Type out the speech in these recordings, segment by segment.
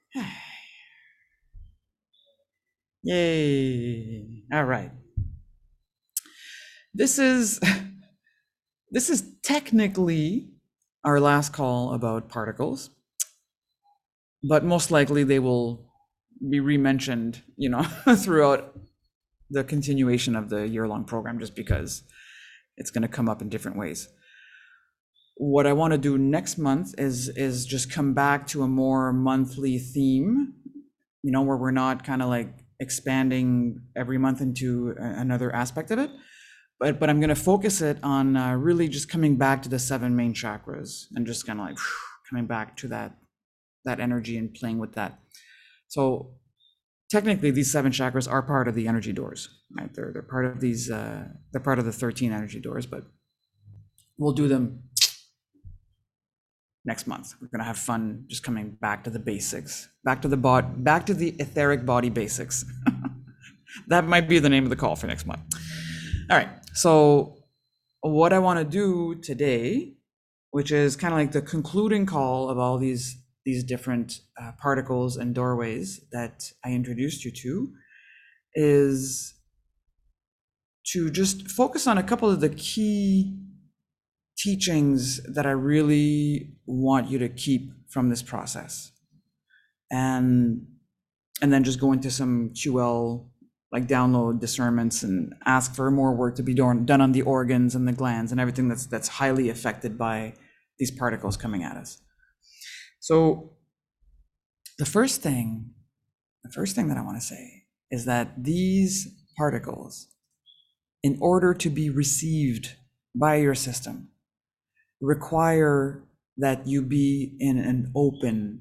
Yay. All right. This is this is technically our last call about particles, but most likely they will be rementioned, throughout the continuation of the year-long program just because it's going to come up in different ways. What I want to do next month is just come back to a more monthly theme, where we're not kind of like expanding every month into another aspect of it. But I'm going to focus it on really just coming back to the seven main chakras and just kind of like coming back to that energy and playing with that. So technically, these seven chakras are part of the energy doors, right? They're part of these. They're part of the 13 energy doors, but we'll do them next month. We're gonna have fun just coming back to the basics, back to the etheric body basics. That might be the name of the call for next month. All right. So what I want to do today, which is kind of like the concluding call of all these different particles and doorways that I introduced you to, is to just focus on a couple of the key teachings that I really want you to keep from this process. And then just go into some QL, like download discernments and ask for more work to be done on the organs and the glands and everything that's highly affected by these particles coming at us. So the first thing that I want to say is that these particles, in order to be received by your system, require that you be in an open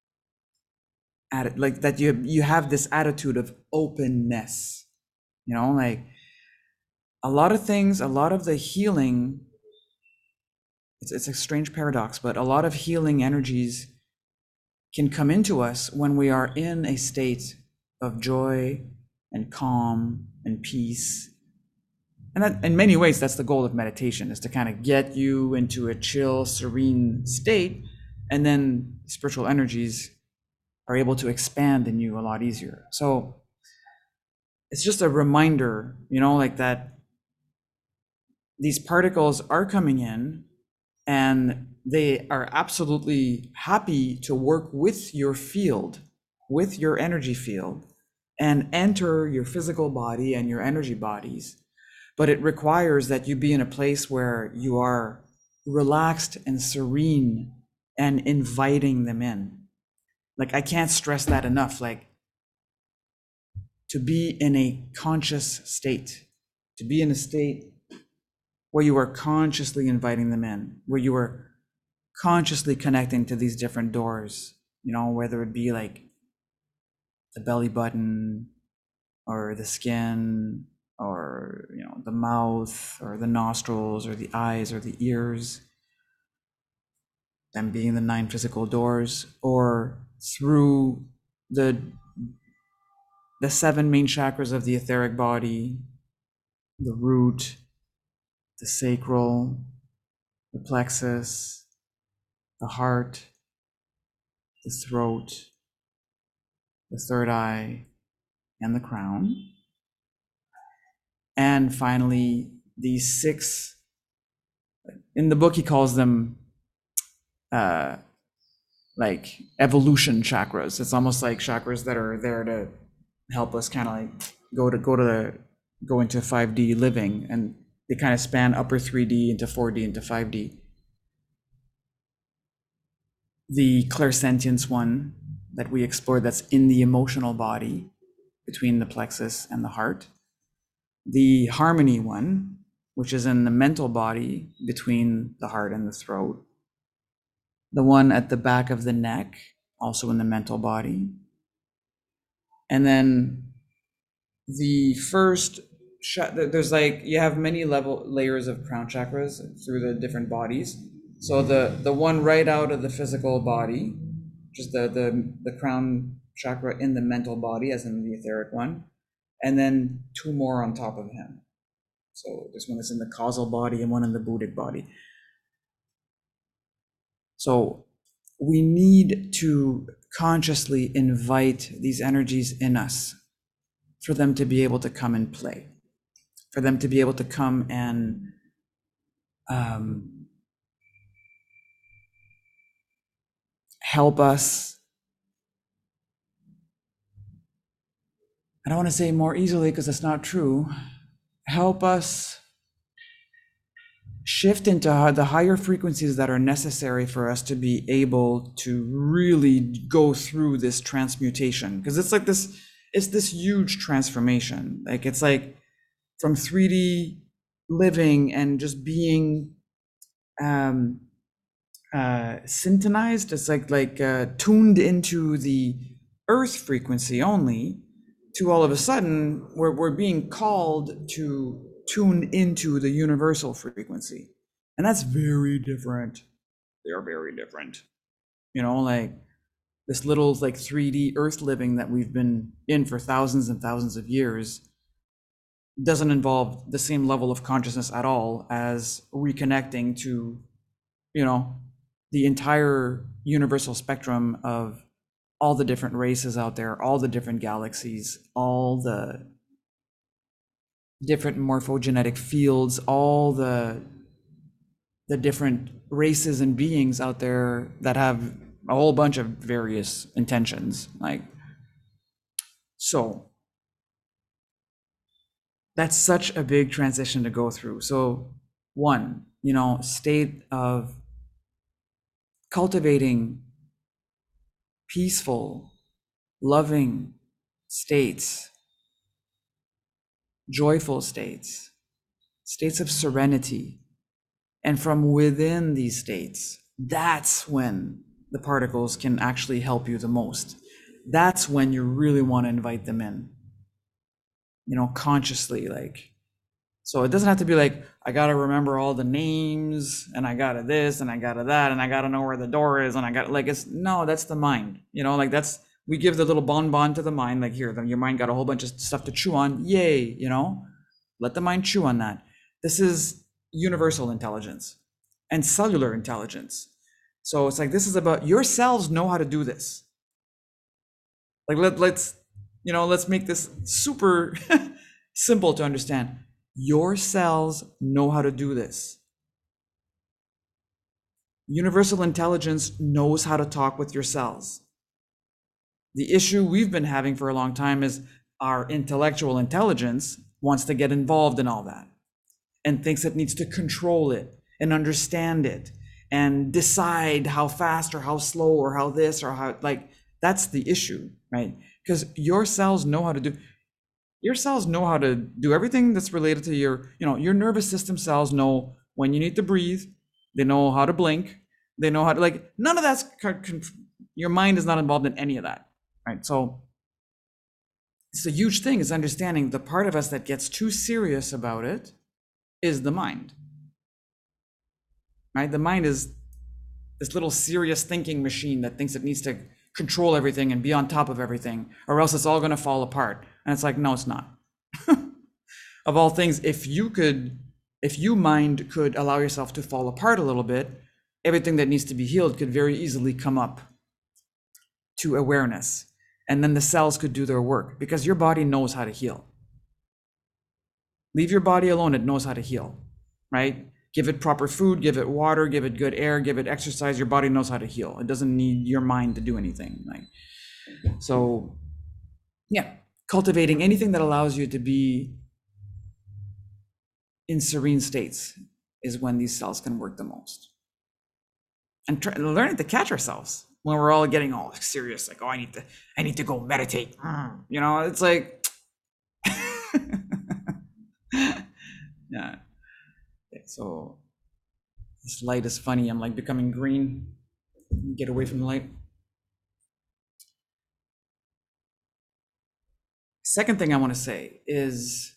like that you have this attitude of openness. Like a lot of things, a lot of the healing, it's a strange paradox, but a lot of healing energies can come into us when we are in a state of joy and calm and peace. And that, in many ways, that's the goal of meditation, is to kind of get you into a chill, serene state, and then spiritual energies are able to expand in you a lot easier. So it's just a reminder, like that these particles are coming in and they are absolutely happy to work with your field, with your energy field, and enter your physical body and your energy bodies. But it requires that you be in a place where you are relaxed and serene and inviting them in. Like, I can't stress that enough. Like, to be in a conscious state, to be in a state where you are consciously inviting them in, where you are consciously connecting to these different doors, whether it be like the belly button or the skin or, the mouth or the nostrils or the eyes or the ears, them being the 9 physical doors, or through the 7 main chakras of the etheric body, the root, the sacral, the plexus, the heart, the throat, the third eye, and the crown. And finally, these 6, in the book he calls them like evolution chakras. It's almost like chakras that are there to help us kind of like go into 5D living, and they kind of span upper 3D into 4D into 5D. The clairsentience one that we explored, that's in the emotional body between the plexus and the heart. The harmony one, which is in the mental body between the heart and the throat. The one at the back of the neck, also in the mental body. And then the first, there's like, you have many layers of crown chakras through the different bodies. So the one right out of the physical body, just the crown chakra in the mental body, as in the etheric one, and then 2 more on top of him. So this one is in the causal body and one in the Buddhic body. So we need to consciously invite these energies in us for them to be able to come and play, for them to be able to come and help us. I don't want to say more easily because it's not true. Help us shift into the higher frequencies that are necessary for us to be able to really go through this transmutation. Because it's this huge transformation. Like it's like from 3D living and just being syntonized. It's like tuned into the earth frequency only, to all of a sudden we're being called to tune into the universal frequency. And that's very different. They're very different. Like this little like 3D earth living that we've been in for thousands and thousands of years doesn't involve the same level of consciousness at all as reconnecting to, the entire universal spectrum of all the different races out there, all the different galaxies, all the different morphogenetic fields, all the different races and beings out there that have a whole bunch of various intentions. So that's such a big transition to go through. So one, state of cultivating peaceful, loving states, joyful states, states of serenity. And from within these states, that's when the particles can actually help you the most. That's when you really want to invite them in, consciously. So it doesn't have to be like, I got to remember all the names and I got to this and I got to that and I got to know where the door is and I got no, that's the mind, we give the little bonbon to the mind, like here, your mind got a whole bunch of stuff to chew on. Yay, let the mind chew on that. This is universal intelligence and cellular intelligence. So it's like, this is about your cells know how to do this. Like let's make this super simple to understand. Your cells know how to do this. Universal intelligence knows how to talk with your cells. The issue we've been having for a long time is our intellectual intelligence wants to get involved in all that and thinks it needs to control it and understand it and decide how fast or how slow or how this or how, that's the issue, right? Because your cells know how to do everything that's related to your nervous system. Cells know when you need to breathe. They know how to blink. They know how to, none of that's, your mind is not involved in any of that, right? So it's a huge thing, is understanding the part of us that gets too serious about it is the mind, right? The mind is this little serious thinking machine that thinks it needs to control everything and be on top of everything, or else it's all going to fall apart. And it's like, no, it's not. Of all things, if you mind could allow yourself to fall apart a little bit, everything that needs to be healed could very easily come up to awareness. And then the cells could do their work, because your body knows how to heal. Leave your body alone, it knows how to heal, right? Give it proper food, give it water, give it good air, give it exercise. Your body knows how to heal. It doesn't need your mind to do anything. So yeah, cultivating anything that allows you to be in serene states is when these cells can work the most. And learning to catch ourselves when we're all getting all serious, like, oh, I need to go meditate. It's like, yeah. So this light is funny. I'm like becoming green. Get away from the light. Second thing I want to say is,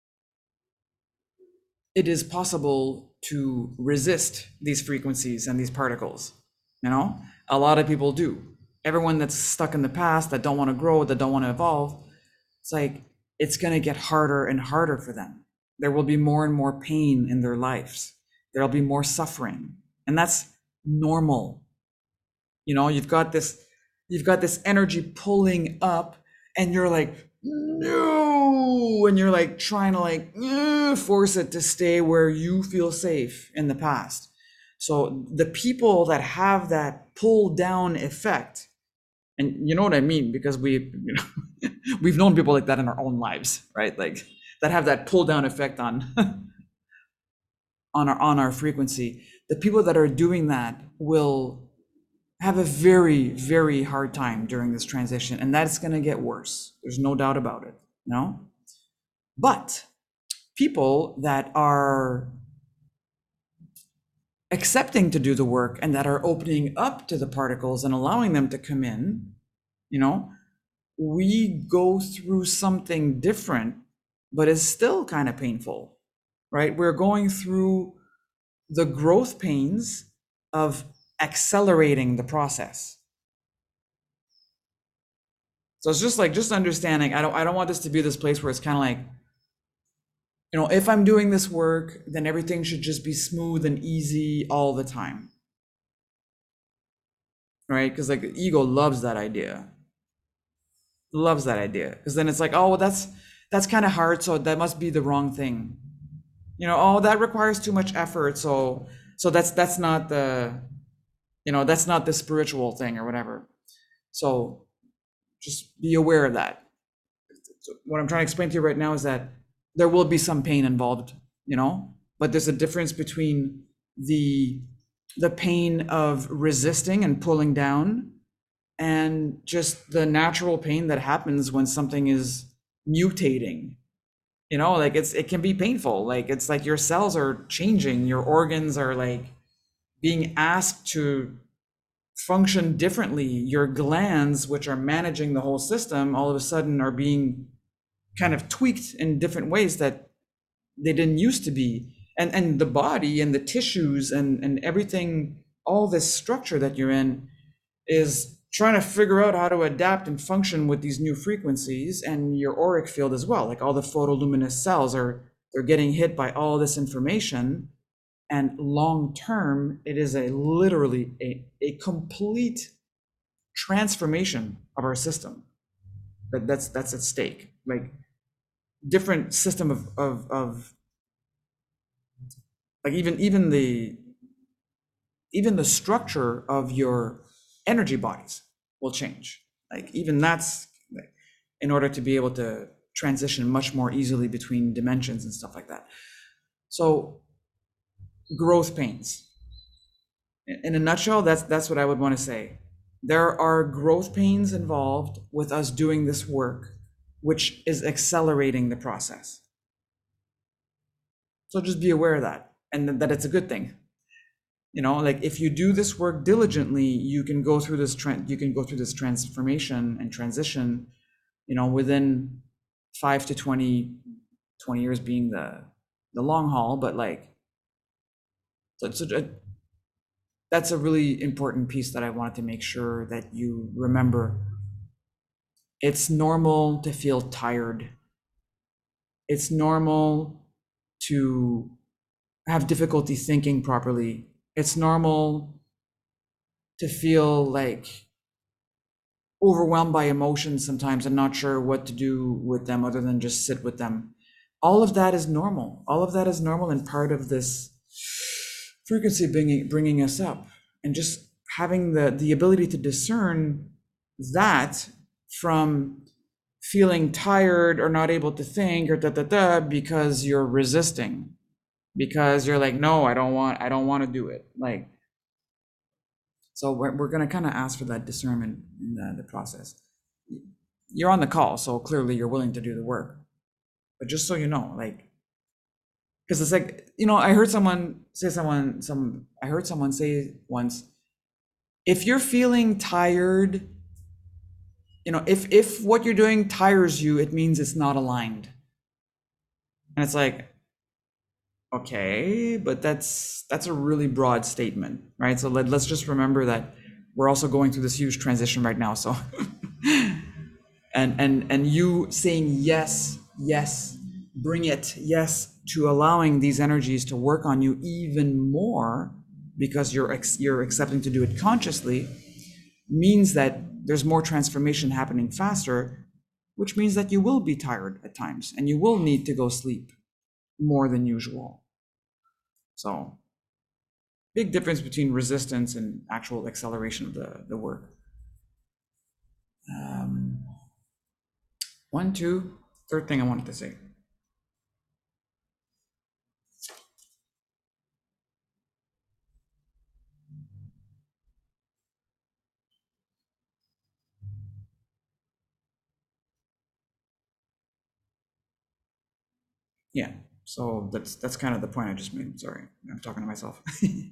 it is possible to resist these frequencies and these particles. A lot of people do. Everyone that's stuck in the past, that don't want to grow, that don't want to evolve, it's like, it's going to get harder and harder for them. There will be more and more pain in their lives. There'll be more suffering. And that's normal. You've got this you've got this energy pulling up, and you're like, no, and you're like trying to like force it to stay where you feel safe in the past. So the people that have that pull down effect, and you know what I mean, because we've known people like that in our own lives, right? Like that have that pull down effect on on our frequency. The people that are doing that will have a very, very hard time during this transition, and that's going to get worse. There's no doubt about it, you know? But people that are accepting to do the work and that are opening up to the particles and allowing them to come in, you know, we go through something different, but it's still kind of painful, right? We're going through the growth pains of accelerating the process. So it's just understanding. I don't want this to be this place where it's kind of like, you know, if I'm doing this work, then everything should just be smooth and easy all the time, right? Because like the ego loves that idea, because then it's like, oh, well, that's kind of hard, so that must be the wrong thing, you know. Oh, that requires too much effort, so that's not the, you know, that's not the spiritual thing or whatever. So just be aware of that. So what I'm trying to explain to you right now is that there will be some pain involved, you know, but there's a difference between the pain of resisting and pulling down and just the natural pain that happens when something is mutating. You know, like it can be painful. Like it's like your cells are changing, your organs are like being asked to function differently. Your glands, which are managing the whole system, all of a sudden are being kind of tweaked in different ways that they didn't used to be. And the body and the tissues and everything, all this structure that you're in is trying to figure out how to adapt and function with these new frequencies, and your auric field as well. Like all the photoluminous cells they're getting hit by all this information. And long term, it is literally a complete transformation of our system that's at stake. Like different system of like even the structure of your energy bodies will change. Like even that's in order to be able to transition much more easily between dimensions and stuff like that. So growth pains. In a nutshell, that's what I would want to say. There are growth pains involved with us doing this work, which is accelerating the process. So just be aware of that, and that it's a good thing. You know, like if you do this work diligently, you can go through this transformation and transition, you know, within 5 to 20 years being the long haul. But like, that's a really important piece that I wanted to make sure that you remember. It's normal to feel tired. It's normal to have difficulty thinking properly. It's normal to feel like overwhelmed by emotions sometimes and not sure what to do with them other than just sit with them. All of that is normal. All of that is normal and part of this frequency bringing us up, and just having the ability to discern that from feeling tired or not able to think or because you're resisting, because you're like, no, I don't want to do it. Like, so we're going to kind of ask for that discernment in the process. You're on the call, so clearly you're willing to do the work. But just so you know, like, because it's like, you know, I heard someone say once, if you're feeling tired, you know, if what you're doing tires you, it means it's not aligned. And it's like, okay, but that's a really broad statement, right? So let's just remember that we're also going through this huge transition right now. So and you saying yes, bring it, yes, to allowing these energies to work on you even more because you're accepting to do it consciously, means that there's more transformation happening faster, which means that you will be tired at times and you will need to go sleep more than usual. So big difference between resistance and actual acceleration of the work. One, two, third thing I wanted to say. Yeah, so that's kind of the point I just made. Sorry, I'm talking to myself.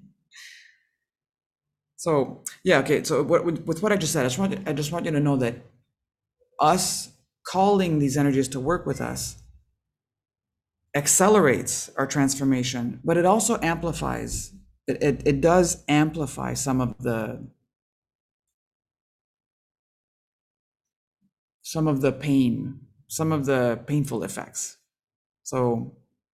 So yeah, okay. So with what I just said, I just want you to know that us calling these energies to work with us accelerates our transformation, but it also amplifies. It does amplify some of the pain, some of the painful effects. So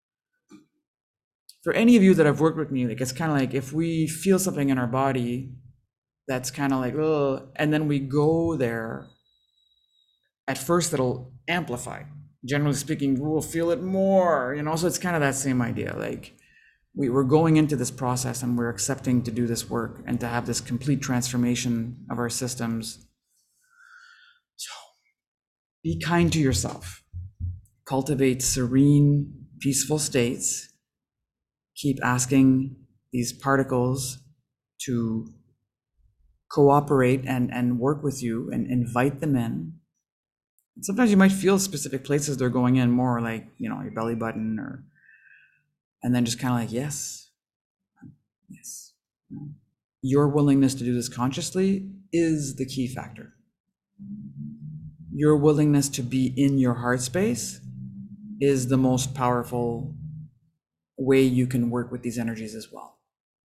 for any of you that have worked with me, like it's kind of like if we feel something in our body that's kind of like, oh, and then we go there, at first it'll amplify. Generally speaking, we'll feel it more, so it's kind of that same idea. Like we're going into this process and we're accepting to do this work and to have this complete transformation of our systems. So be kind to yourself. Cultivate serene, peaceful states. Keep asking these particles to cooperate and work with you and invite them in. Sometimes you might feel specific places they're going in more, like, your belly button, and then just kind of like, yes, yes. Your willingness to do this consciously is the key factor. Your willingness to be in your heart space is the most powerful way you can work with these energies as well.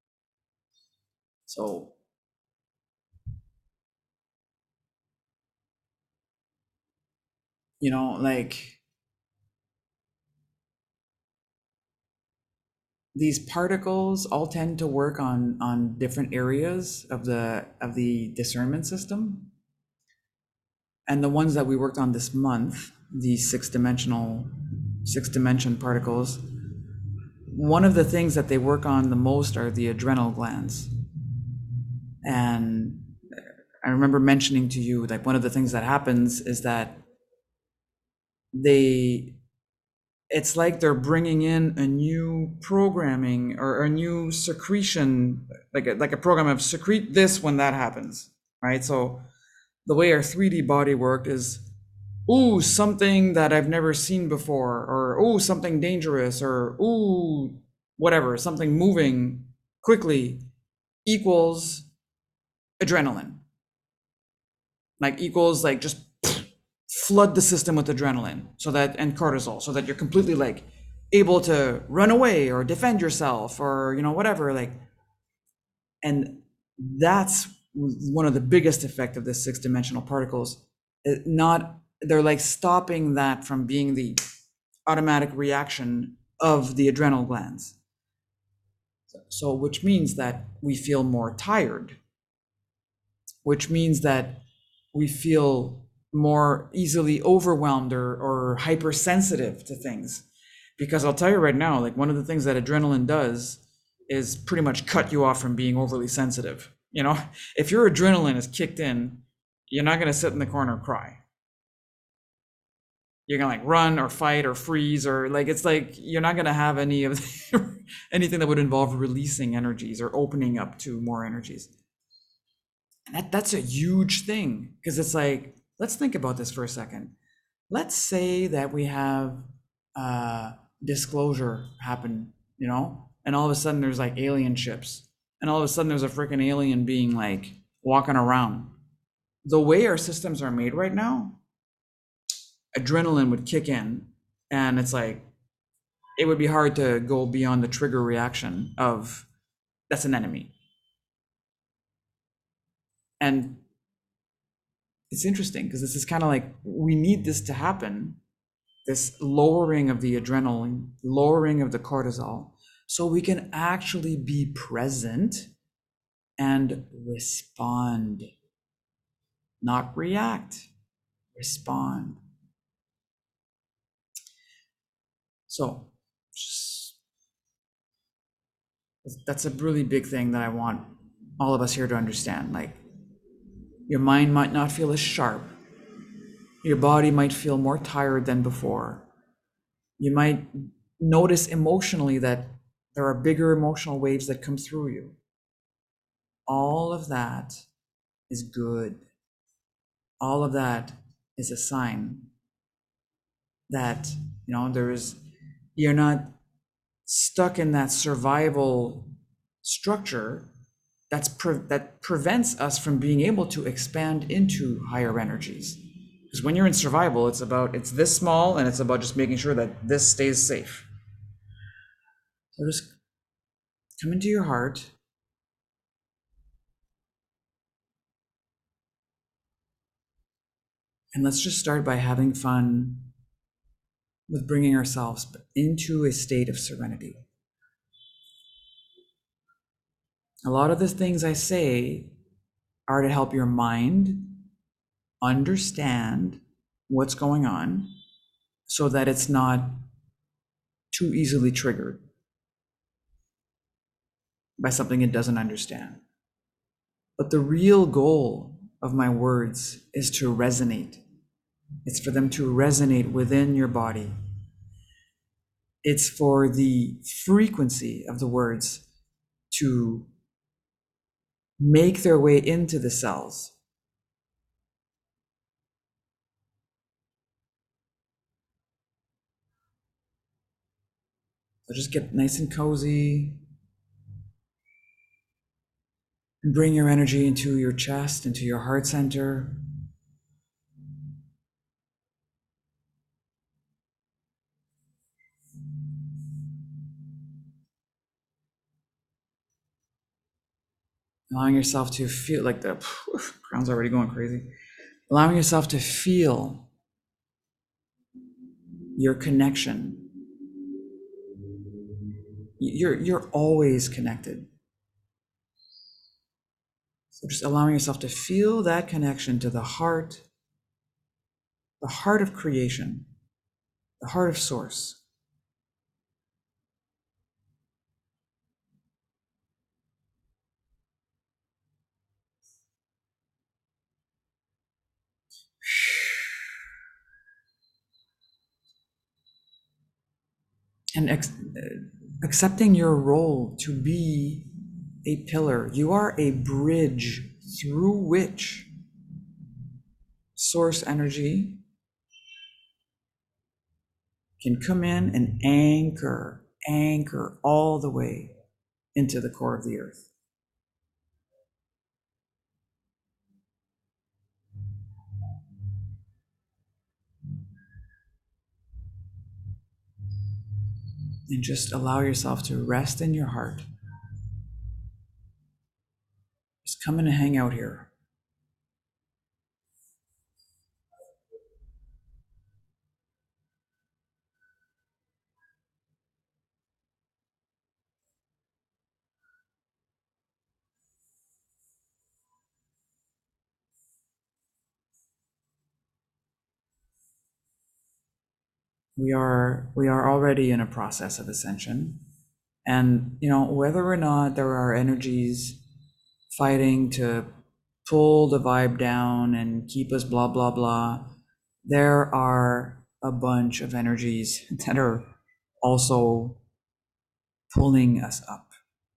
So like these particles all tend to work on different areas of the discernment system. And the ones that we worked on this month, these six dimension particles, one of the things that they work on the most are the adrenal glands. And I remember mentioning to you, like, one of the things that happens is that it's like they're bringing in a new programming or a new secretion, like a program of secrete this when that happens, right? So the way our 3D body worked is, ooh, something that I've never seen before, or ooh, something dangerous, or ooh, whatever, something moving quickly equals adrenaline. Like equals like just flood the system with adrenaline and cortisol so that you're completely like able to run away or defend yourself or whatever, like. And that's one of the biggest effect of the six-dimensional particles. They're like stopping that from being the automatic reaction of the adrenal glands. So which means that we feel more tired, which means that we feel more easily overwhelmed or hypersensitive to things. Because I'll tell you right now, like, one of the things that adrenaline does is pretty much cut you off from being overly sensitive. If your adrenaline is kicked in, you're not going to sit in the corner and cry. You're going to like run or fight or freeze, or like, it's like you're not going to have any of anything that would involve releasing energies or opening up to more energies. And that's a huge thing, because it's like, let's think about this for a second. Let's say that we have disclosure happen, and all of a sudden there's like alien ships, and all of a sudden there's a freaking alien being like walking around. The way our systems are made right now, adrenaline would kick in, and it's like, it would be hard to go beyond the trigger reaction of, that's an enemy. And it's interesting because this is kind of like, we need this to happen, this lowering of the adrenaline, lowering of the cortisol, so we can actually be present and respond. not react, respond. So just, that's a really big thing that I want all of us here to understand. Like, your mind might not feel as sharp. Your body might feel more tired than before. You might notice emotionally that there are bigger emotional waves that come through you. All of that is good. All of that is a sign that, you're not stuck in that survival structure that prevents us from being able to expand into higher energies. Because when you're in survival, it's this small, and it's about just making sure that this stays safe. So just come into your heart, and let's just start by having fun with bringing ourselves into a state of serenity. A lot of the things I say are to help your mind understand what's going on so that it's not too easily triggered by something it doesn't understand. But the real goal of my words is to resonate. It's for them to resonate within your body. It's for the frequency of the words to make their way into the cells. So just get nice and cozy and bring your energy into your chest, into your heart center. Allowing yourself to feel like the ground's already going crazy. Allowing yourself to feel your connection. You're always connected. So just allowing yourself to feel that connection to the heart of creation, the heart of source. And accepting your role to be a pillar. You are a bridge through which source energy can come in and anchor all the way into the core of the earth. And just allow yourself to rest in your heart. Just come in and hang out here. We are already in a process of ascension. And whether or not there are energies fighting to pull the vibe down and keep us blah blah blah, there are a bunch of energies that are also pulling us up.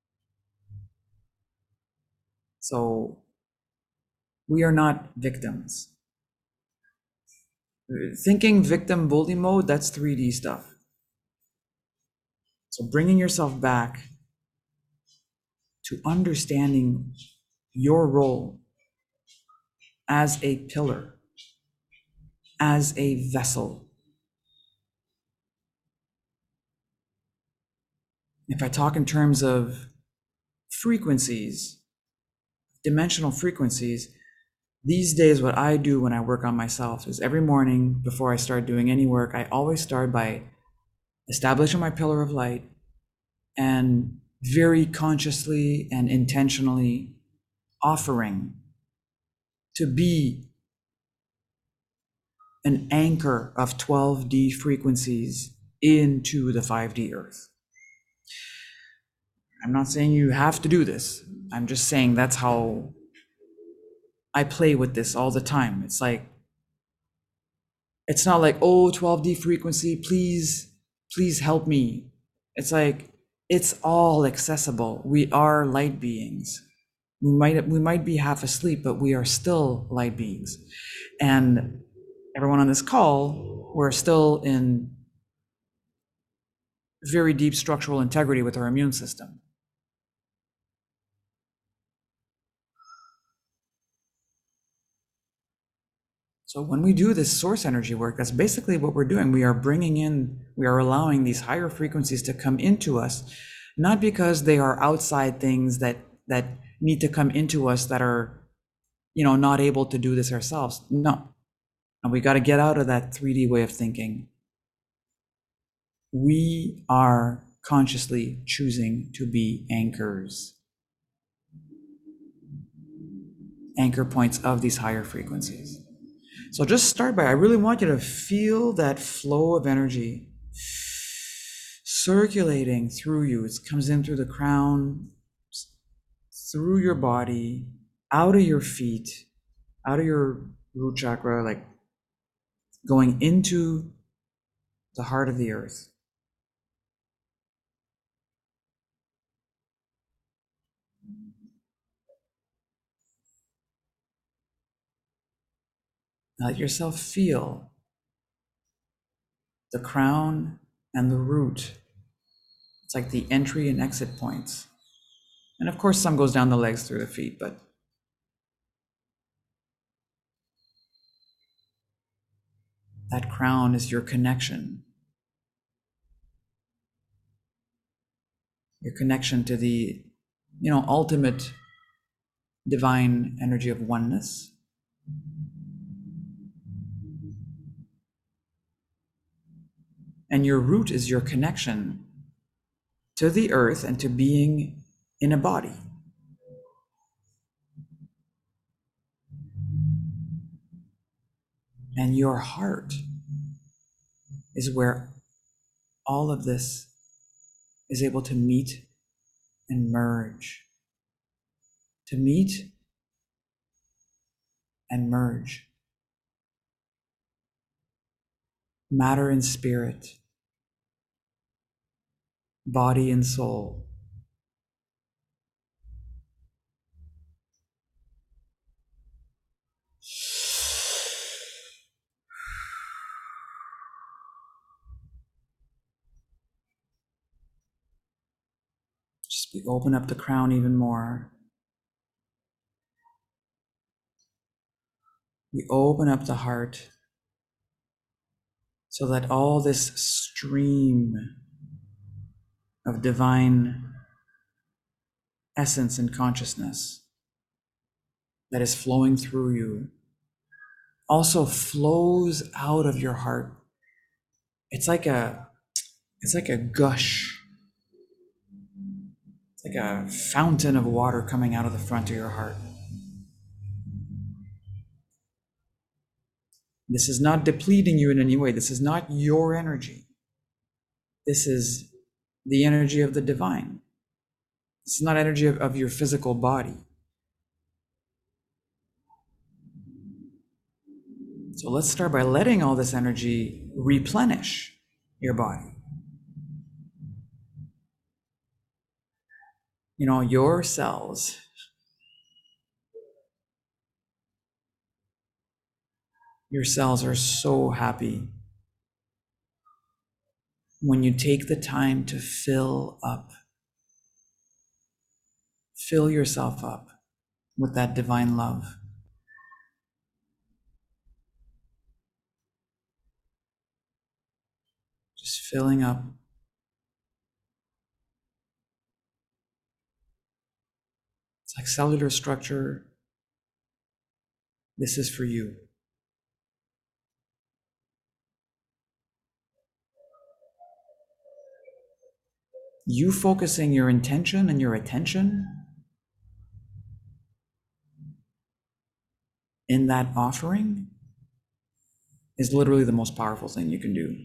So we are not victims. Thinking victim bully mode, that's 3D stuff. So bringing yourself back to understanding your role as a pillar, as a vessel. If I talk in terms of frequencies, dimensional frequencies, these days what I do when I work on myself is every morning before I start doing any work, I always start by establishing my pillar of light and very consciously and intentionally offering to be an anchor of 12D frequencies into the 5D earth. I'm not saying you have to do this. I'm just saying that's how I play with this all the time. It's like, it's not like, oh, 12D frequency, please help me. It's like, it's all accessible. We are light beings. We might be half asleep, but we are still light beings. And everyone on this call, we're still in very deep structural integrity with our immune system. So when we do this source energy work, that's basically what we're doing. We are allowing these higher frequencies to come into us, not because they are outside things that need to come into us that are, not able to do this ourselves. No. And we got to get out of that 3D way of thinking. We are consciously choosing to be anchors, anchor points of these higher frequencies. So just start by, I really want you to feel that flow of energy circulating through you. It comes in through the crown, through your body, out of your feet, out of your root chakra, like going into the heart of the earth. Let yourself feel the crown and the root. It's like the entry and exit points. And of course, some goes down the legs through the feet, but that crown is your connection. Your connection to the, ultimate divine energy of oneness. And your root is your connection to the earth and to being in a body. And your heart is where all of this is able to meet and merge. To meet and merge. Matter and spirit. Body and soul. Just we open up the crown even more. We open up the heart so that all this stream of divine essence and consciousness that is flowing through you also flows out of your heart. It's like a gush. It's like a fountain of water coming out of the front of your heart. This is not depleting you in any way. This is not your energy. This is the energy of the divine. It's not energy of your physical body. So let's start by letting all this energy replenish your body. Your cells. Your cells are so happy when you take the time to fill yourself up with that divine love. Just filling up. It's like cellular structure. This is for you. You focusing your intention and your attention in that offering is literally the most powerful thing you can do.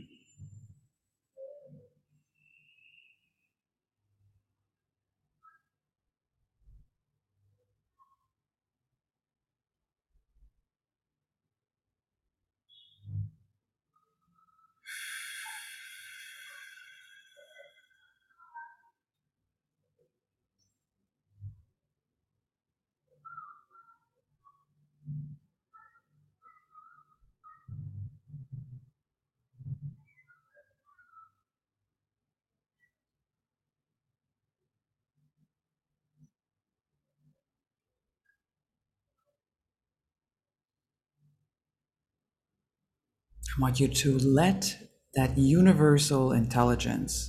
I want you to let that universal intelligence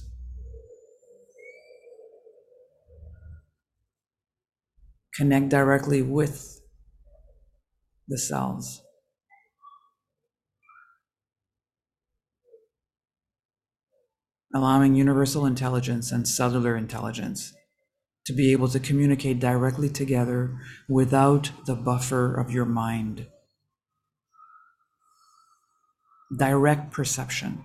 connect directly with the cells, allowing universal intelligence and cellular intelligence to be able to communicate directly together without the buffer of your mind. Direct perception,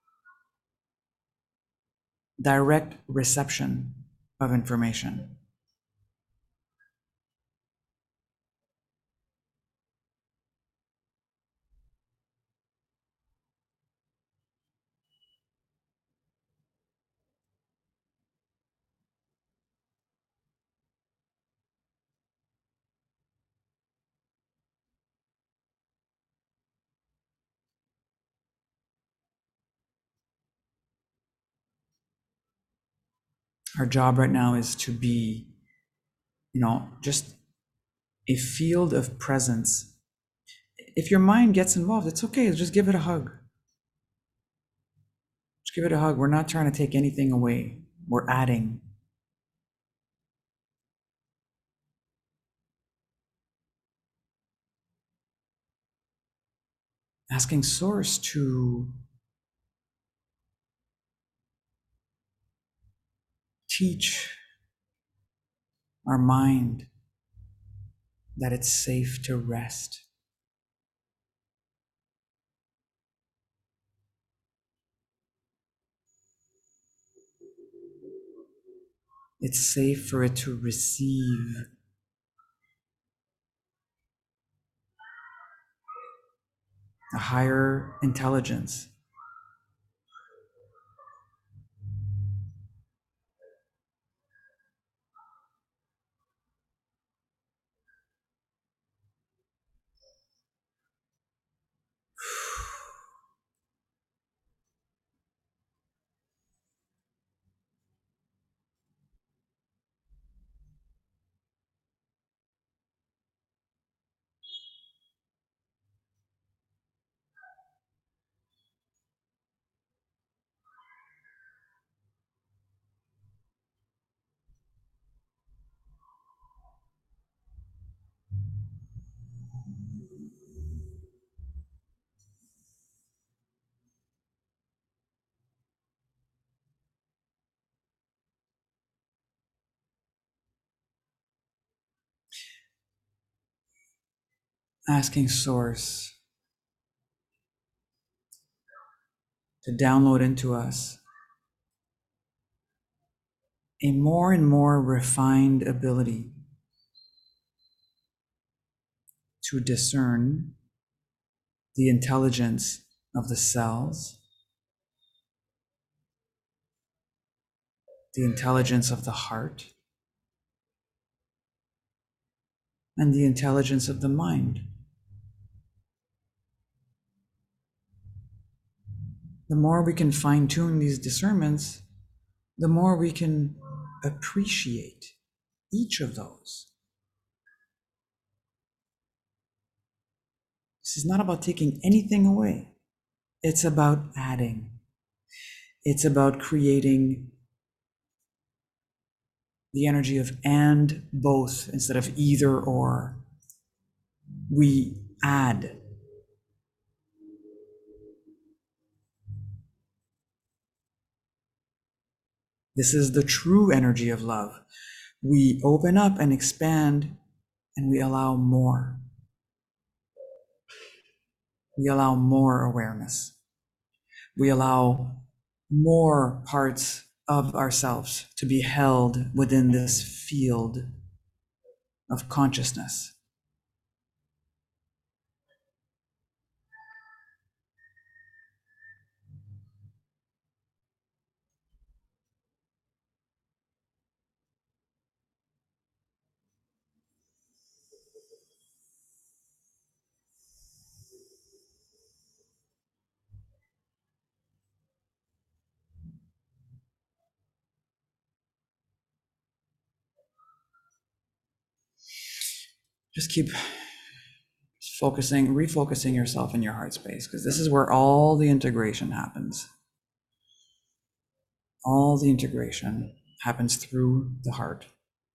direct reception of information. Our job right now is to be, just a field of presence. If your mind gets involved, it's okay. Just give it a hug. Just give it a hug. We're not trying to take anything away. We're adding. Asking Source to teach our mind that it's safe to rest. It's safe for it to receive a higher intelligence. Asking Source to download into us a more and more refined ability to discern the intelligence of the cells, the intelligence of the heart, and the intelligence of the mind. The more we can fine tune these discernments, the more we can appreciate each of those. This is not about taking anything away. It's about adding. It's about creating the energy of and both instead of either or. We add. This is the true energy of love. We open up and expand and we allow more. we allow more awareness. We allow more parts of ourselves to be held within this field of consciousness. Just keep refocusing yourself in your heart space, because this is where all the integration happens. All the integration happens through the heart.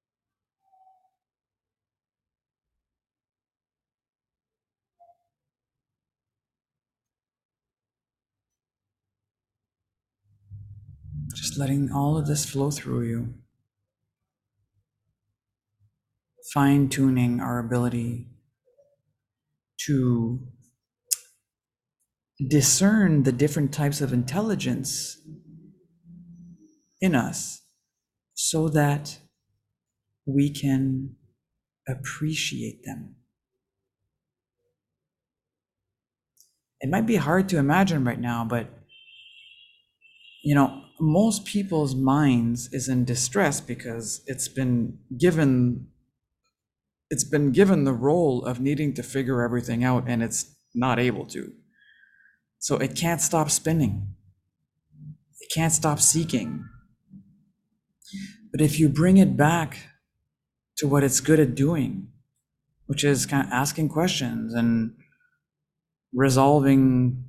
Just letting all of this flow through you, fine tuning our ability to discern the different types of intelligence in us so that we can appreciate them. It might be hard to imagine right now, but most people's minds is in distress because it's been given the role of needing to figure everything out, and it's not able to. So it can't stop spinning. It can't stop seeking. But if you bring it back to what it's good at doing, which is kind of asking questions and resolving,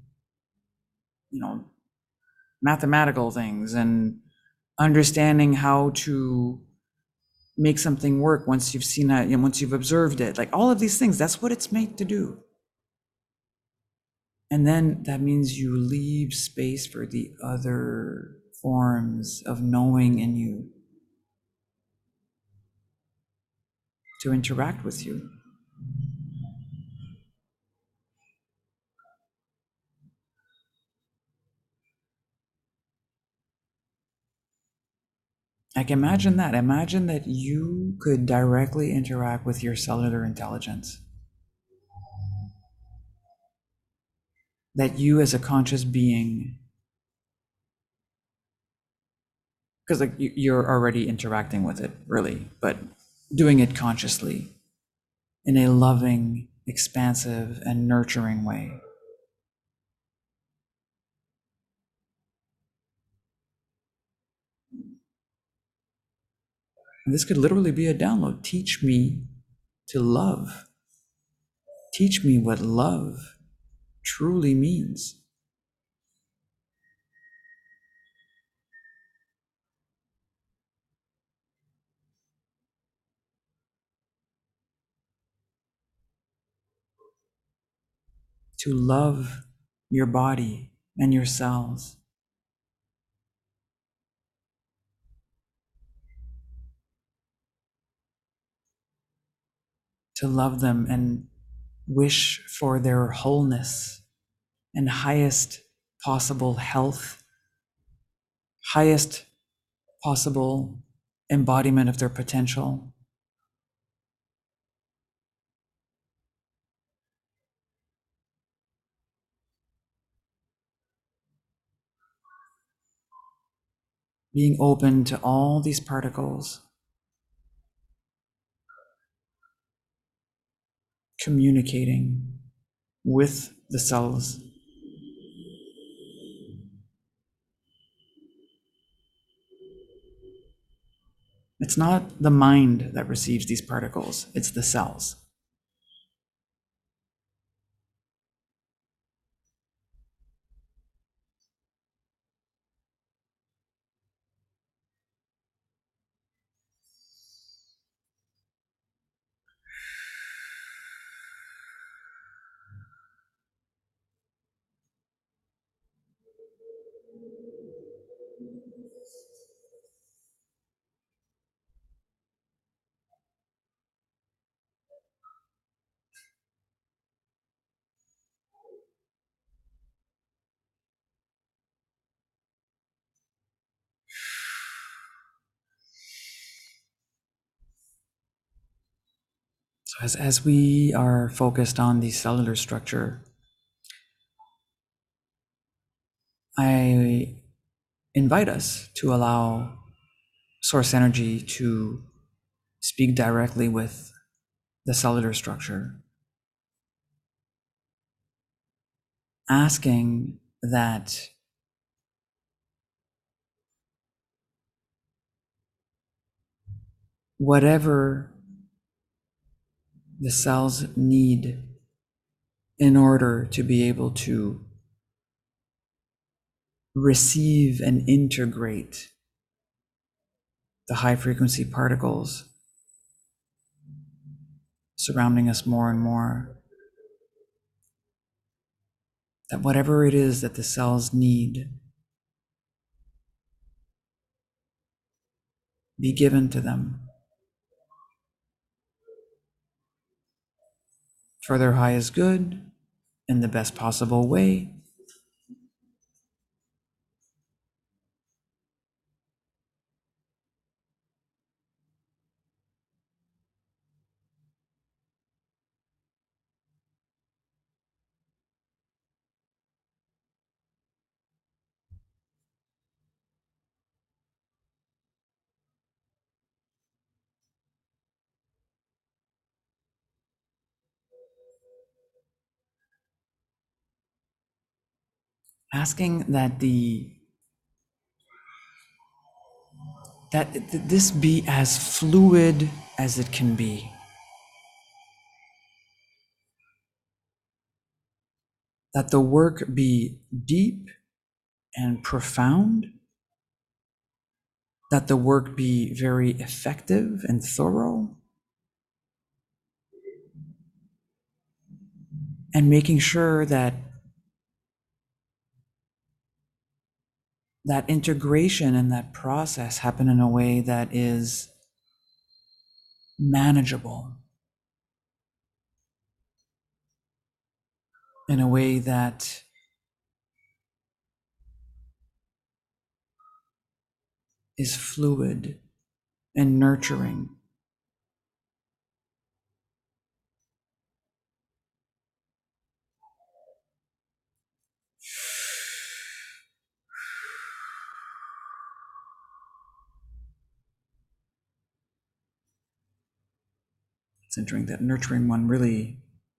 mathematical things and understanding how to make something work once you've seen it, once you've observed it, like all of these things, that's what it's made to do. And then that means you leave space for the other forms of knowing in you to interact with you. Like imagine that. Imagine that you could directly interact with your cellular intelligence. That you as a conscious being, because like you're already interacting with it really, but doing it consciously in a loving, expansive, and nurturing way. And this could literally be a download. Teach me to love. Teach me what love truly means. To love your body and your cells. To love them and wish for their wholeness and highest possible health, highest possible embodiment of their potential. Being open to all these particles, communicating with the cells. It's not the mind that receives these particles, it's the cells. So as we are focused on the cellular structure, I invite us to allow source energy to speak directly with the cellular structure, asking that whatever the cells need in order to be able to receive and integrate the high frequency particles surrounding us more and more, that whatever it is that the cells need be given to them for their highest good in the best possible way. Asking that this be as fluid as it can be, that the work be deep and profound, that the work be very effective and thorough, and making sure that that integration and that process happen in a way that is manageable, in a way that is fluid and nurturing. Centering that nurturing one really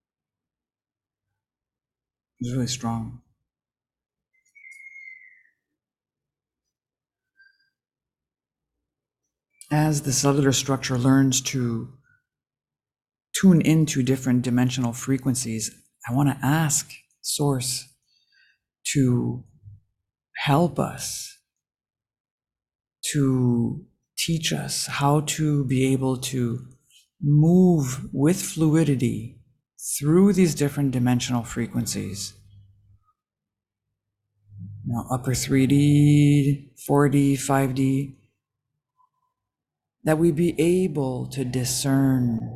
is really strong. As the cellular structure learns to tune into different dimensional frequencies, I want to ask Source to help us, to teach us how to be able to move with fluidity through these different dimensional frequencies. Upper 3D, 4D, 5D, that we be able to discern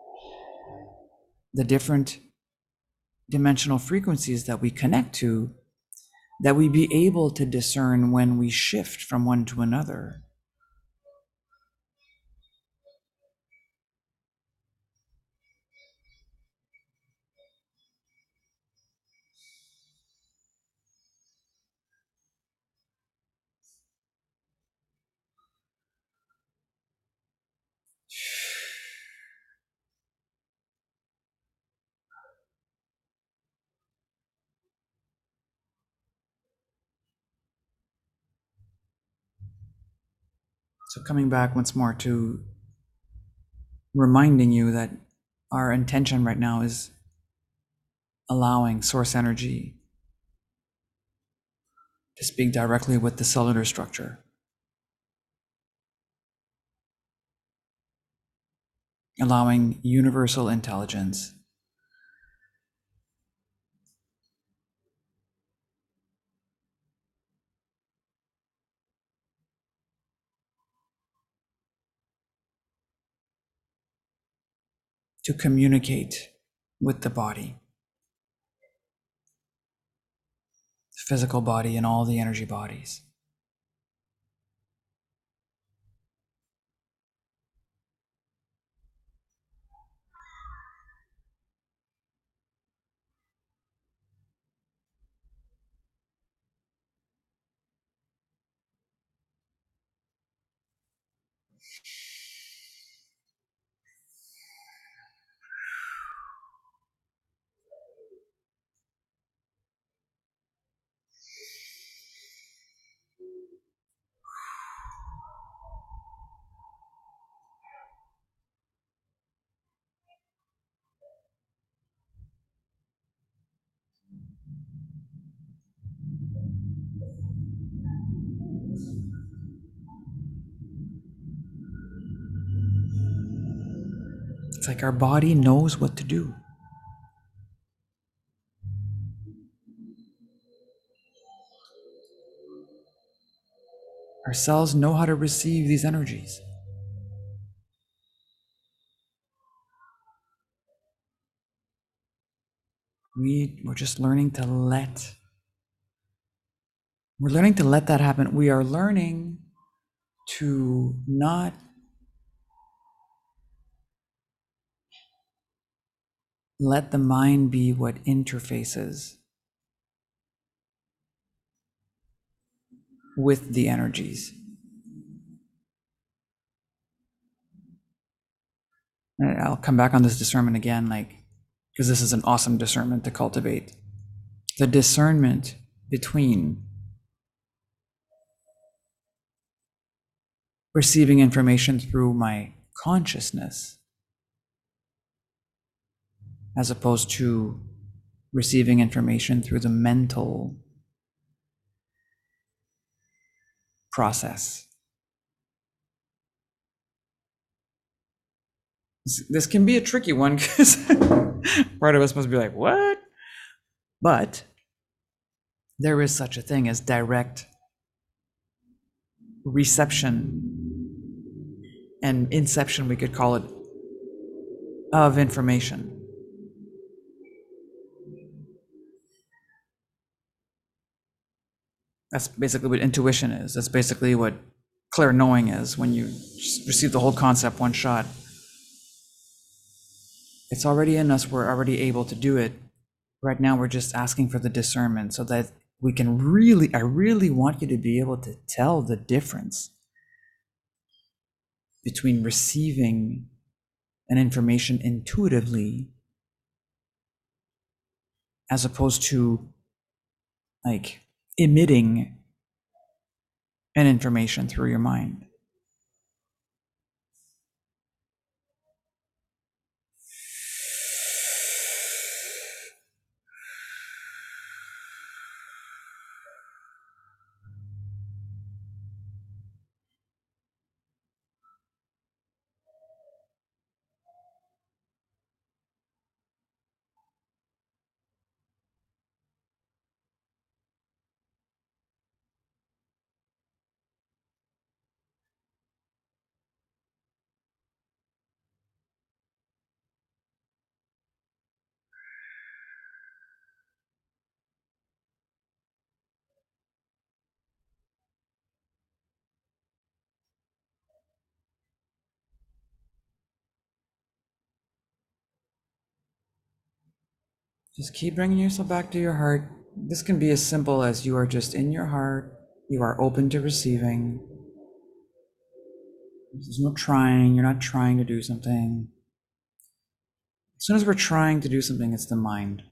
the different dimensional frequencies that we connect to, that we be able to discern when we shift from one to another. So coming back once more to reminding you that our intention right now is allowing source energy to speak directly with the cellular structure, allowing universal intelligence to communicate with the body, the physical body, and all the energy bodies. It's like our body knows what to do. Our cells know how to receive these energies. We're just learning to let. We're learning to let that happen. We are learning to not let the mind be what interfaces with the energies. And I'll come back on this discernment again, because this is an awesome discernment to cultivate. The discernment between receiving information through my consciousness as opposed to receiving information through the mental process. This can be a tricky one because part of us must be like, what? But there is such a thing as direct reception and inception, we could call it, of information. That's basically what intuition is. That's basically what clair-knowing is when you receive the whole concept one shot. It's already in us. We're already able to do it. Right now, we're just asking for the discernment so that we can I really want you to be able to tell the difference between receiving an information intuitively as opposed to emitting an information through your mind. Just keep bringing yourself back to your heart. This can be as simple as you are just in your heart, you are open to receiving. There's no trying, you're not trying to do something. As soon as we're trying to do something, it's the mind.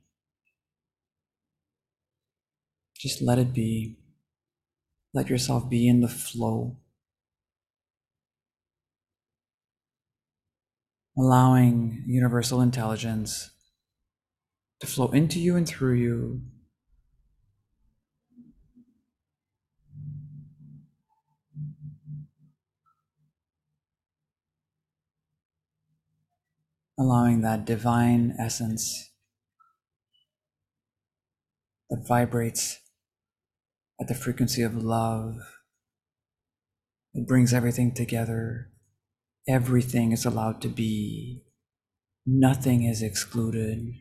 Just let it be. Let yourself be in the flow. Allowing universal intelligence to flow into you and through you. Allowing that divine essence that vibrates at the frequency of love. It brings everything together. Everything is allowed to be. Nothing is excluded.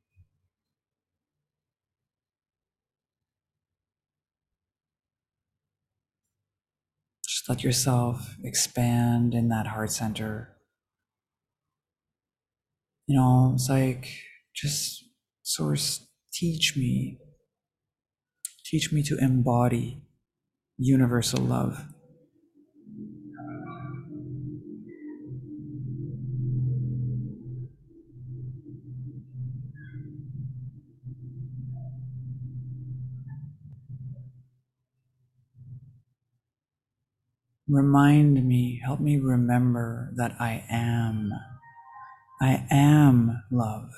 Just let yourself expand in that heart center. It's like, just Source, teach me to embody universal love. Remind me, help me remember that I am. I am love.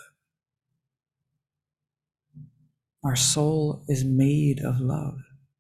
Our soul is made of love.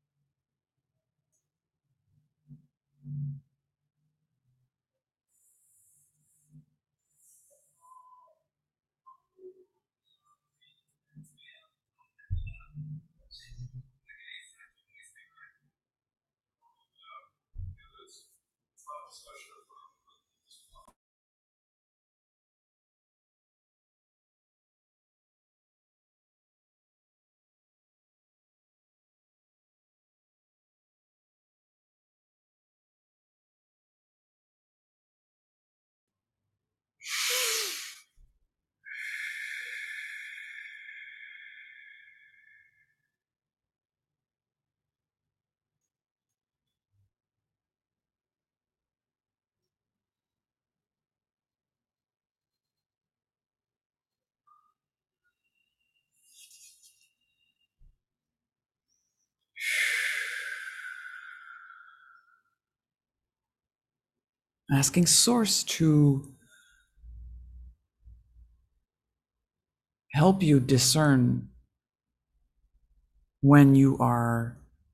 Asking Source to help you discern when you are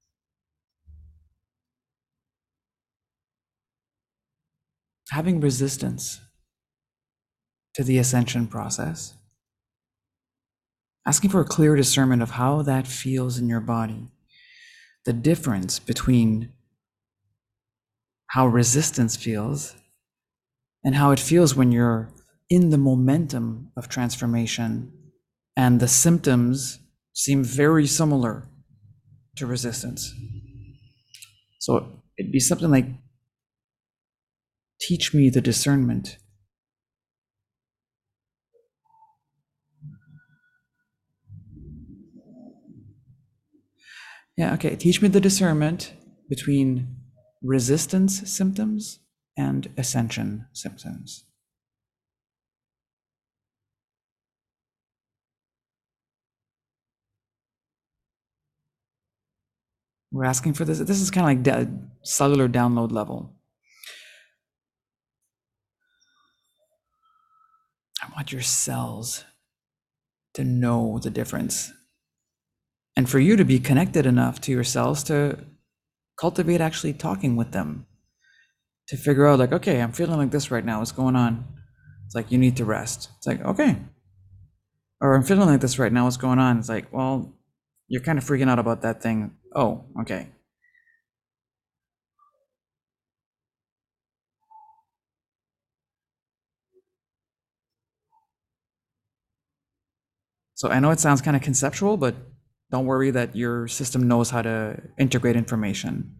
having resistance to the ascension process. Asking for a clear discernment of how that feels in your body. The difference between how resistance feels and how it feels when you're in the momentum of transformation and the symptoms seem very similar to resistance. So it'd be something like, teach me the discernment. Yeah, okay. Teach me the discernment between resistance symptoms and ascension symptoms. We're asking for this. This is kind of like cellular download level. I want your cells to know the difference. And for you to be connected enough to your cells to cultivate actually talking with them, to figure out, like, okay, I'm feeling like this right now. What's going on? It's like, you need to rest. It's like, okay. Or I'm feeling like this right now. What's going on? It's like, well, you're kind of freaking out about that thing. Oh, okay. So I know it sounds kind of conceptual, but don't worry that your system knows how to integrate information.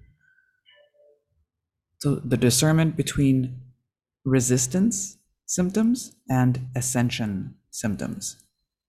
So the discernment between resistance symptoms and ascension symptoms.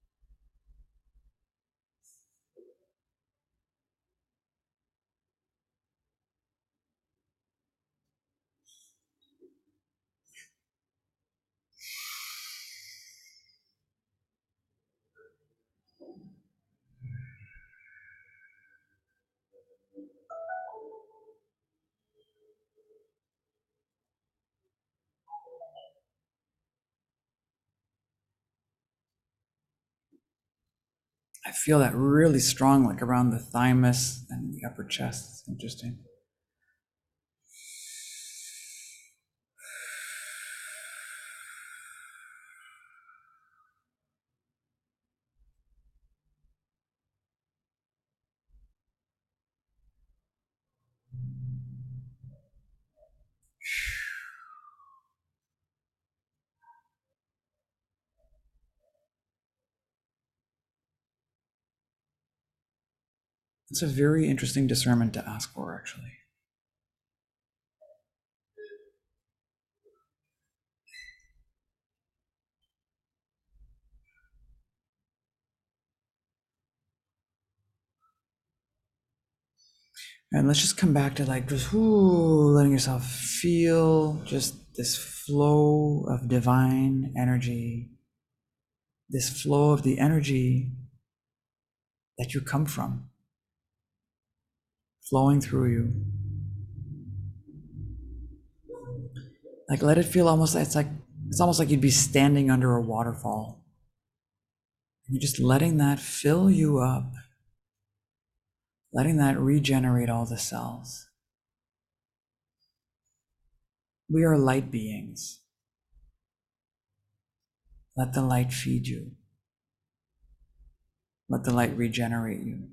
I feel that really strong, like around the thymus and the upper chest. It's interesting. It's a very interesting discernment to ask for, actually. And let's just come back to like just letting yourself feel just this flow of divine energy, this flow of the energy that you come from, flowing through you. Like let it feel almost, it's almost like you'd be standing under a waterfall. And you're just letting that fill you up, letting that regenerate all the cells. We are light beings. Let the light feed you. Let the light regenerate you.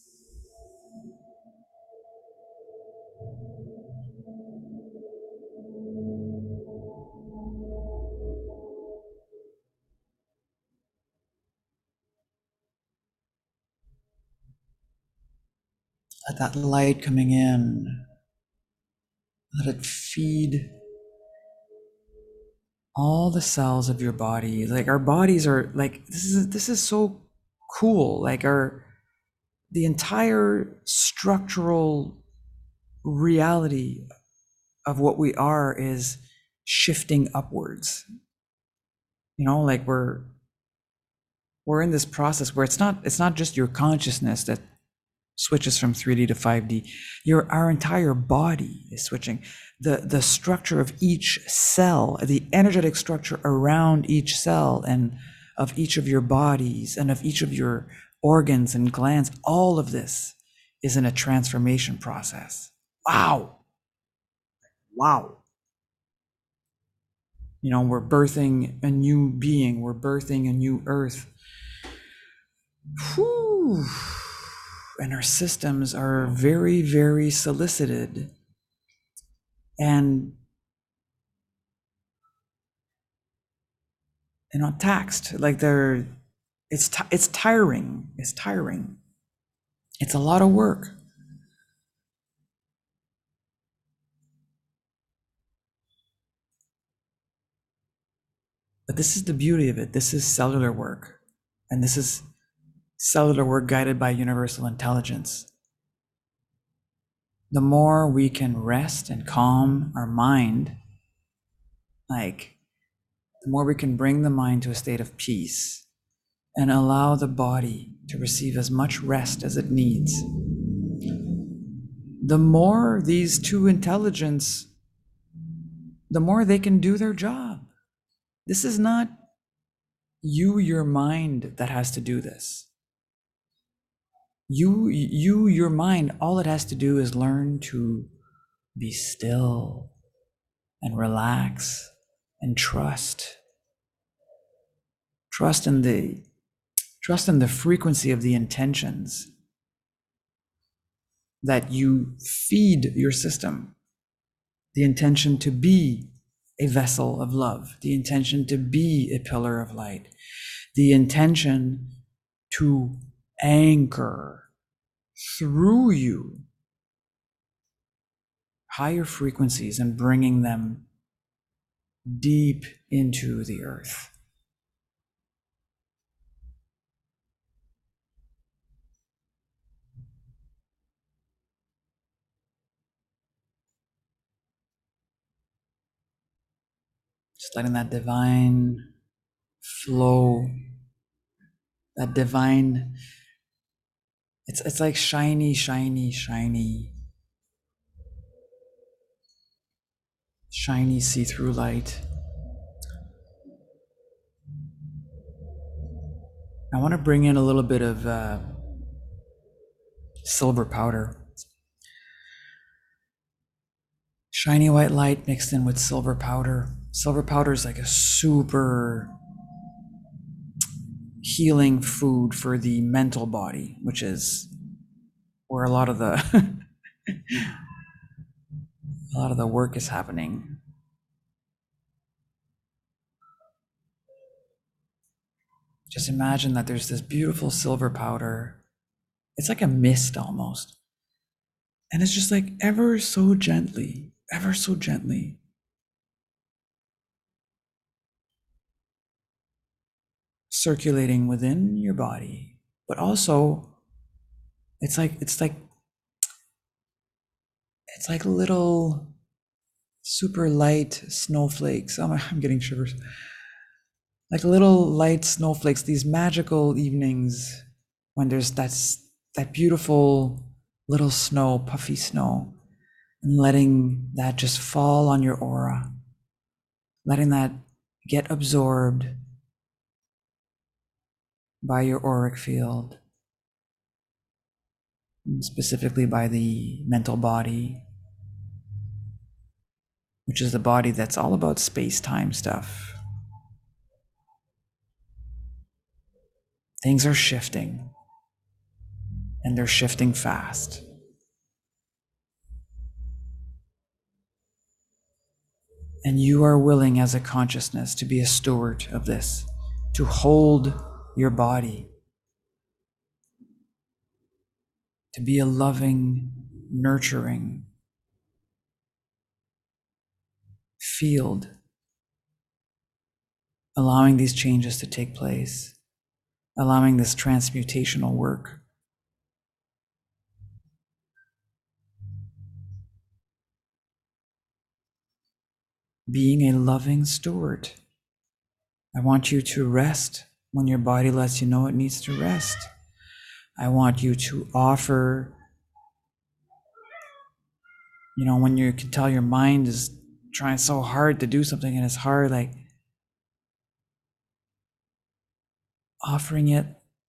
Let that light coming in, let it feed all the cells of your body. Like our bodies are like, this is so cool. Like the entire structural reality of what we are is shifting upwards. You know, like we're in this process where it's not just your consciousness that switches from 3D to 5D. Our entire body is switching. The structure of each cell, the energetic structure around each cell and of each of your bodies and of each of your organs and glands, all of this is in a transformation process. Wow. Wow. You know, we're birthing a new being, we're birthing a new earth. Whew. And our systems are very, very solicited and taxed. Like it's tiring. It's tiring. It's a lot of work. But this is the beauty of it. This is cellular work. And this is cellular work guided by universal intelligence. The more we can rest and calm our mind, like the more we can bring the mind to a state of peace and allow the body to receive as much rest as it needs, the more these two intelligence, the more they can do their job. This is not your mind that has to do this. Your mind, all it has to do is learn to be still and relax and trust. Trust in the frequency of the intentions that you feed your system. The intention to be a vessel of love, the intention to be a pillar of light, the intention to anchor through you higher frequencies and bringing them deep into the earth. Just letting that divine flow, that divine, it's like shiny see-through light. I want to bring in a little bit of silver powder. Shiny white light mixed in with silver powder. Silver powder is like a super healing food for the mental body, which is where a lot of the work is happening. Just imagine that there's this beautiful silver powder. It's like a mist almost. And it's just like ever so gently circulating within your body. But also it's like little super light snowflakes. Oh, I'm getting shivers. Like little light snowflakes, these magical evenings when there's that beautiful little snow, puffy snow, and letting that just fall on your aura letting that get absorbed by your auric field, specifically by the mental body, which is the body that's all about space-time stuff. Things are shifting, and they're shifting fast. And you are willing as a consciousness to be a steward of this, to hold your body, to be a loving, nurturing field, allowing these changes to take place, allowing this transmutational work. Being a loving steward. I want you to rest when your body lets you know it needs to rest. I want you to offer, when you can tell your mind is trying so hard to do something and it's hard, like offering it,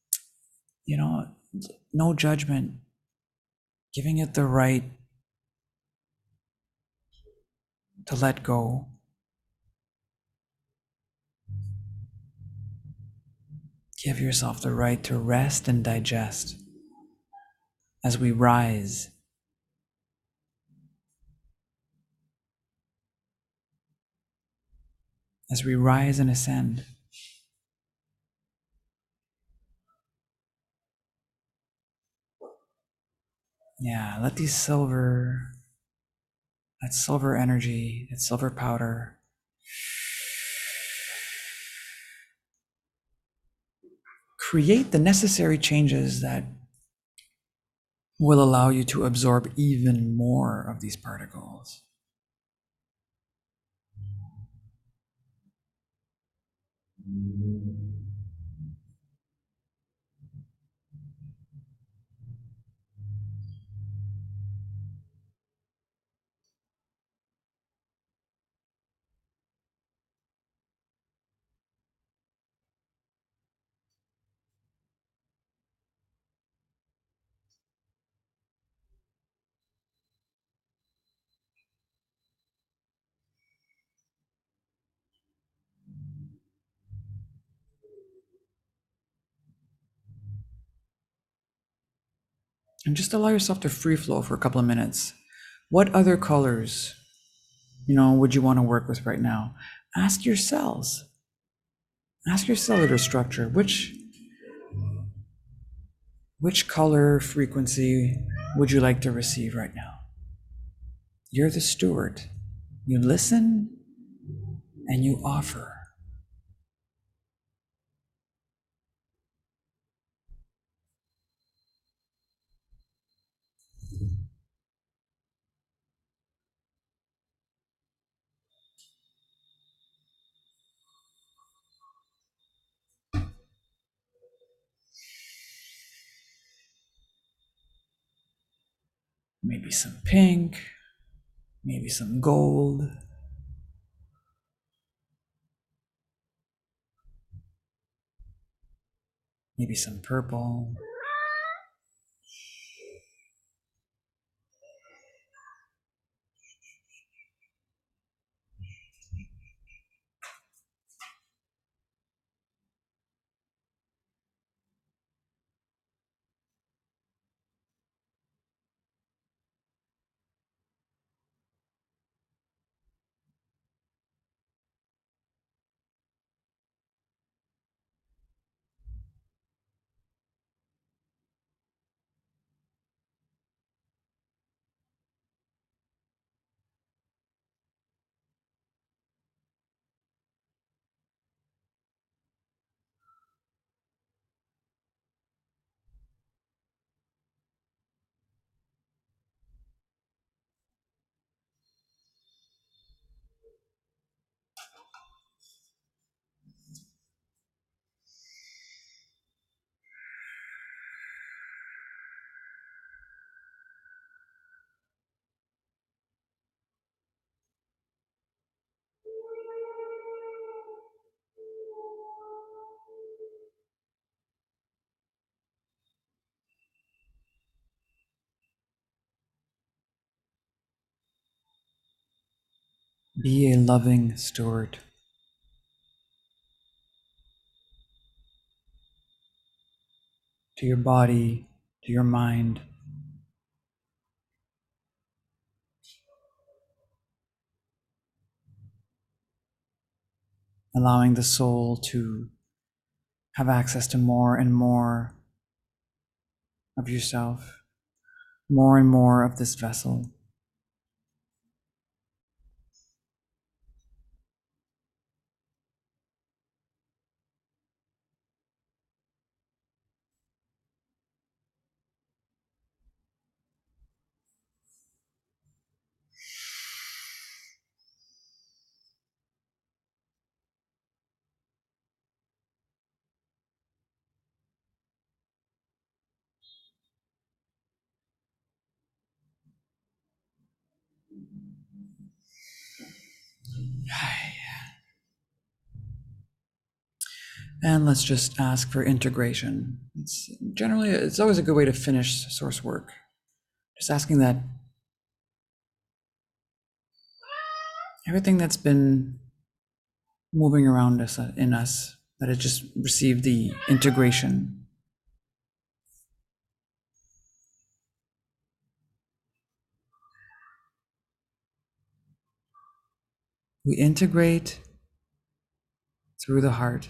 no judgment, giving it the right to let go. Give yourself the right to rest and digest as we rise. As we rise and ascend. Yeah, let that silver energy, that silver powder, create the necessary changes that will allow you to absorb even more of these particles. And just allow yourself to free flow for a couple of minutes. What other colors, would you want to work with right now? Ask your cells. Ask your cellular structure, which color frequency would you like to receive right now? You're the steward. You listen and you offer. Maybe some pink, maybe some gold, maybe some purple. Be a loving steward. To your body, to your mind. Allowing the soul to have access to more and more of yourself, more and more of this vessel. And let's just ask for integration. It's always a good way to finish source work. Just asking that everything that's been moving around us in us, that it just received the integration. We integrate through the heart.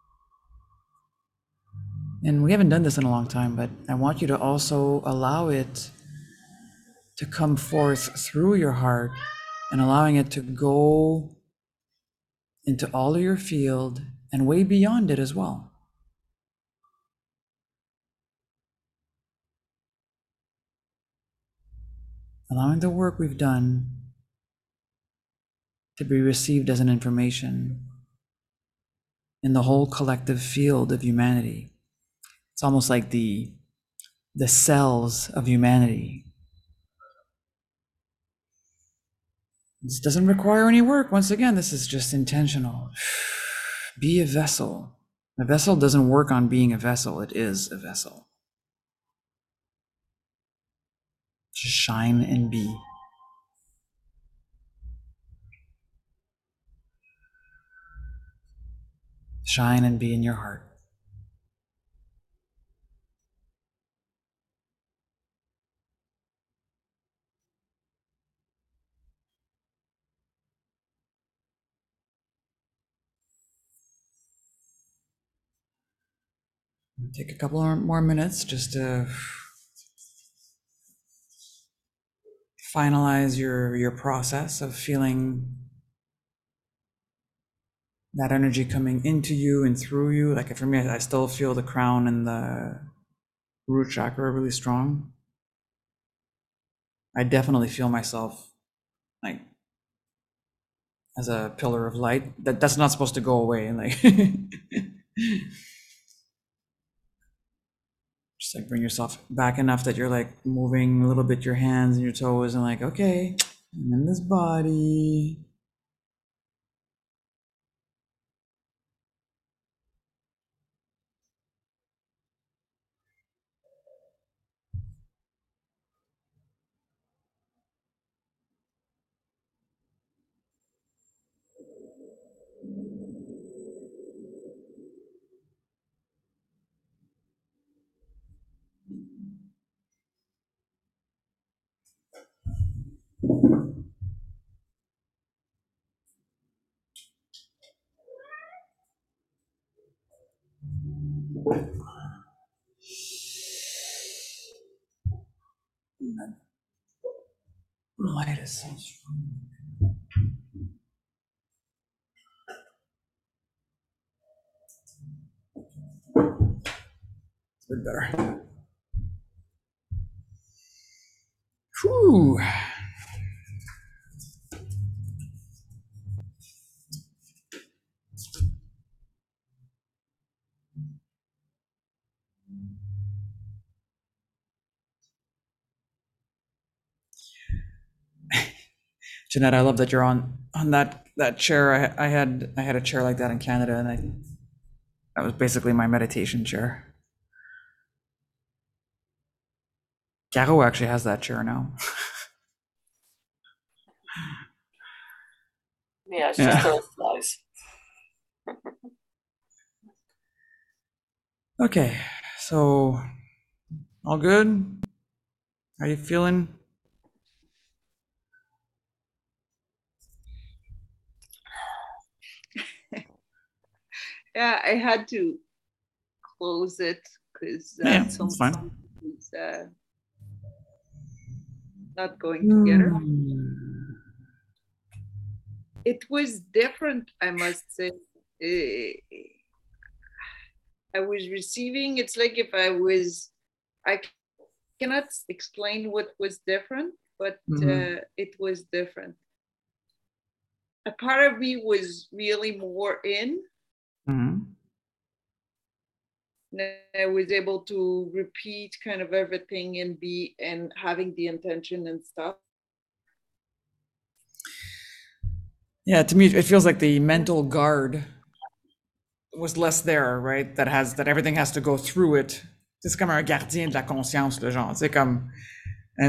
And we haven't done this in a long time, but I want you to also allow it to come forth through your heart and allowing it to go into all of your field and way beyond it as well. Allowing the work we've done to be received as an information in the whole collective field of humanity. It's almost like the cells of humanity. This doesn't require any work. Once again, this is just intentional. Be a vessel. A vessel doesn't work on being a vessel, it is a vessel. Just shine and be. Shine and be in your heart. Take a couple more minutes just to finalize your process of feeling that energy coming into you and through you. Like for me, I still feel the crown and the root chakra really strong. I definitely feel myself like as a pillar of light. That's not supposed to go away. Like just like bring yourself back enough that you're like moving a little bit your hands and your toes and like, okay, I'm in this body. Light is so strong. It's a bit better. Whew. Jeanette, I love that you're on that chair. I had a chair like that in Canada, and that was basically my meditation chair. Caro actually has that chair now. Yeah, it's just Yeah. those lies. Okay. So all good? How you feeling? Yeah, I had to close it because Yeah, some it's fine. is not going together. Hmm. It was different, I must say. Uh, I was receiving. It's like if I was. I cannot explain what was different, but Hmm. it was different. A part of me was really more in. Hmm. And I was able to repeat kind of everything and be and having the intention and stuff. Yeah, to me, it feels like the mental guard was less there, right? That everything has to go through it. C'est comme un gardien de la conscience, le genre. C'est comme, and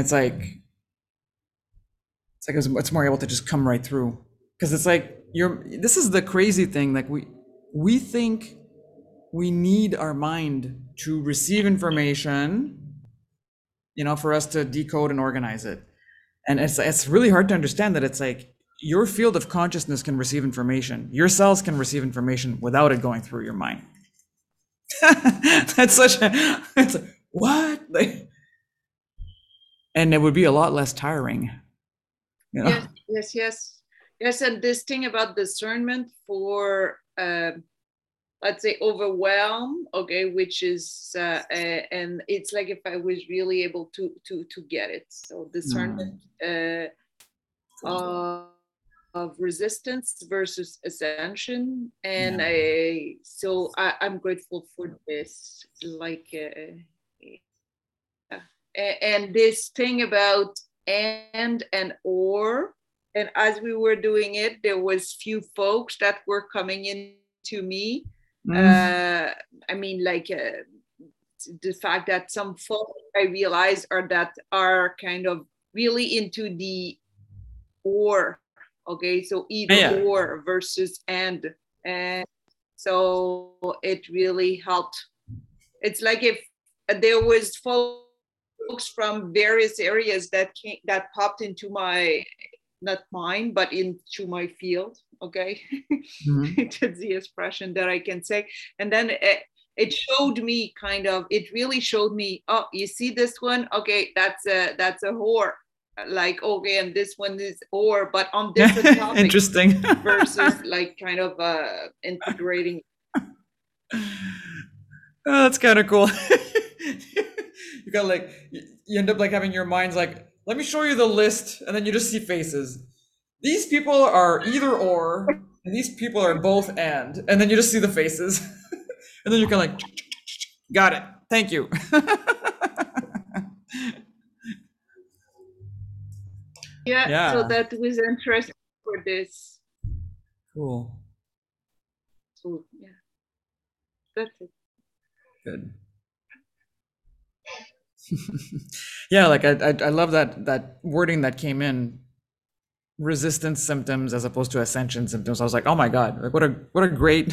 it's like it's more able to just come right through. Because it's like this is the crazy thing. Like we think we need our mind to receive information, for us to decode and organize it. And it's really hard to understand that it's like your field of consciousness can receive information. Your cells can receive information without it going through your mind. That's such a it's like, what? Like, and it would be a lot less tiring, you know? Yes, yes, yes, yes. And this thing about discernment for, let's say, overwhelm, okay, which is, and it's like if I was really able to get it. So discernment Mm, of resistance versus ascension, and yeah. I'm grateful for this, like. And this thing about and or, and as we were doing it there was few folks that were coming in to me. Mm, I mean, like, the fact that some folks I realize are kind of really into the or, okay, so either yeah. or versus and so it really helped. It's like if there was folks from various areas that popped into my, not mine, but into my field. Okay, Mhm. it's the expression that I can say. And then it showed me kind of. It really showed me. Oh, you see this one? Okay, that's a whore. Like, okay, and this one is or, but on different topics Interesting. versus like kind of integrating. Oh, that's kind of cool. You got like you end up like having your mind's like, let me show you the list, and then you just see faces. These people are either or, and these people are both and then you just see the faces, and then you can like, got it, thank you. Yeah, so Yeah, that was interesting for this. cool, So yeah, that's it. good. Yeah, like I love that wording that came in, resistance symptoms as opposed to ascension symptoms. I was like, oh my god, like what a great.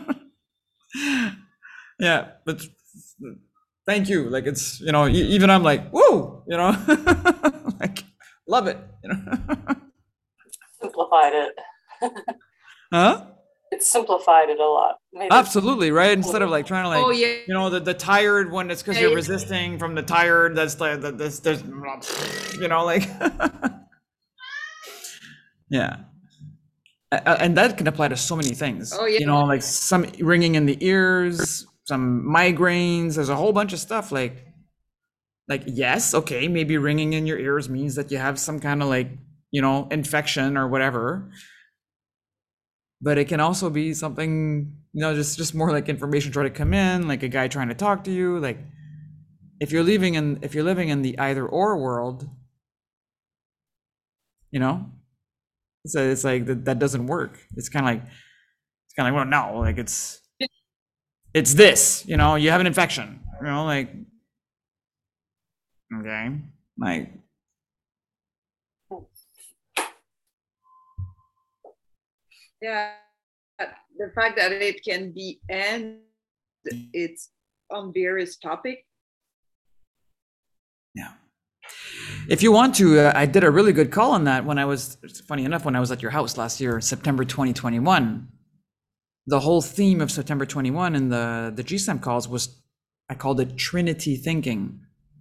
Yeah, but thank you. Like it's even I'm like whoa, like love it. Simplified it. Huh? It simplified it a lot. Made it Absolutely right. Instead of simple. like trying to Oh like yeah, the tired one, it's because you're it's, resisting from the tired. That's like that's there's like yeah. And that can apply to so many things. oh yeah, Like some ringing in the ears, some migraines. There's a whole bunch of stuff like yes, okay, maybe ringing in your ears means that you have some kind of like infection or whatever, but it can also be something just more like information trying to come in, like a guy trying to talk to you. Like if you're living in the either or world, you know so it's like that doesn't work. It's kind of like well, no, like it's this, you have an infection, like okay, like Yeah, the fact that it can be and it's on various topics. Yeah. If you want to, I did a really good call on that when I was, funny enough, when I was at your house last year, September 2021. The whole theme of September 21 in the GSAM calls was, I called it Trinity thinking.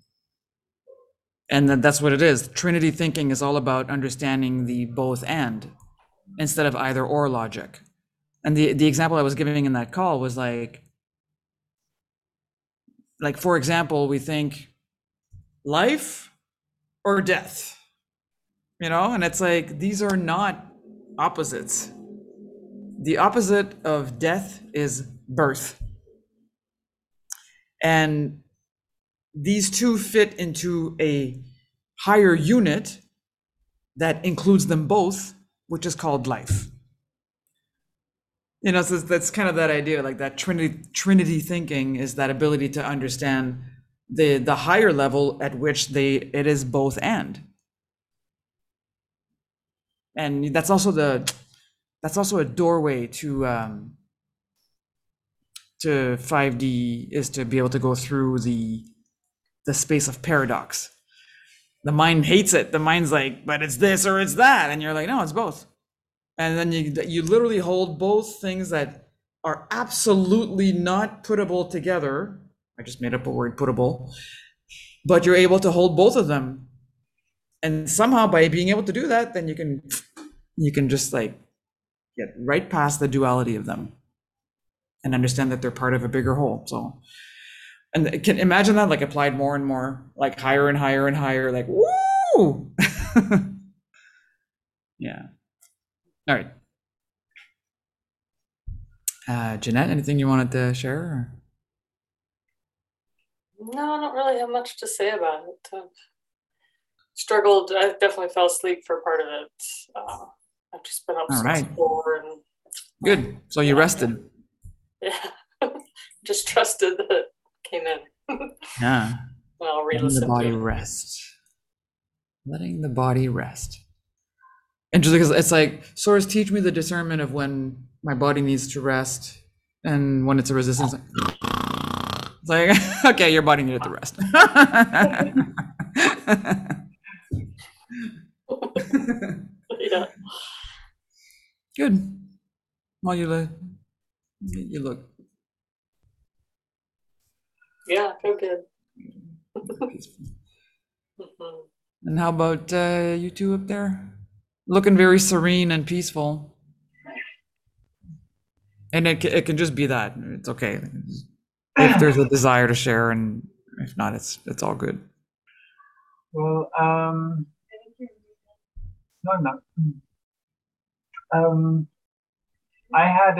And that's what it is. Trinity thinking is all about understanding the both and instead of either or logic. And the example I was giving in that call was like, for example, we think life or death, and it's like, these are not opposites. The opposite of death is birth. And these two fit into a higher unit that includes them both, which is called life. So that's kind of that idea, like that Trinity thinking is that ability to understand the higher level at which it is both and that's also a doorway to 5D, is to be able to go through the space of paradox. The mind hates it. The mind's like, but it's this or it's that, and you're like, no, it's both. And then you literally hold both things that are absolutely not puttable together. I just made up a word, puttable, but you're able to hold both of them. And somehow by being able to do that, then you can just like get right past the duality of them and understand that they're part of a bigger whole. So, and can imagine that like applied more and more, like higher and higher and higher, like, woo! Yeah. All right. Jeanette, anything you wanted to share? Or? No, I don't really have much to say about it. I've struggled. I definitely fell asleep for part of it. I've just been up All since right. 4 and good. So you rested. Yeah. Just trusted that it came in. Yeah. I'll Letting the re-listen body to it. rest. Letting the body rest. Interesting, because it's like, Source, teach me the discernment of when my body needs to rest and when it's a resistance. It's like, okay, your body needed to rest. Yeah. Good. Well, you look. Yeah, feel good. Peaceful. Mhm. And how about you two up there? Looking very serene and peaceful. And it can just be that. It's okay. If there's a desire to share, and if not, it's all good. Well, no, no. I had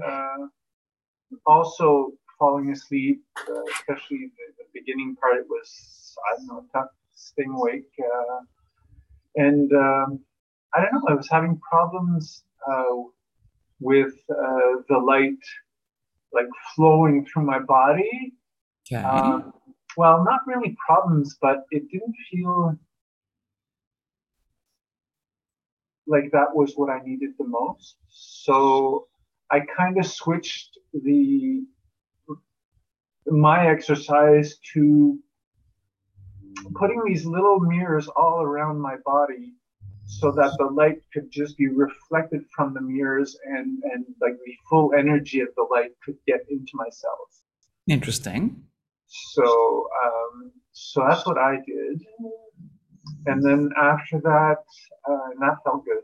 also falling asleep, especially the beginning part. It was, I don't know, tough staying awake, and I don't know. I was having problems with the light, like flowing through my body. Okay. Well, not really problems, but it didn't feel like that was what I needed the most. So I kind of switched my exercise to putting these little mirrors all around my body so that the light could just be reflected from the mirrors and like the full energy of the light could get into my cells. Interesting. So so that's what I did. And then after that, and that felt good.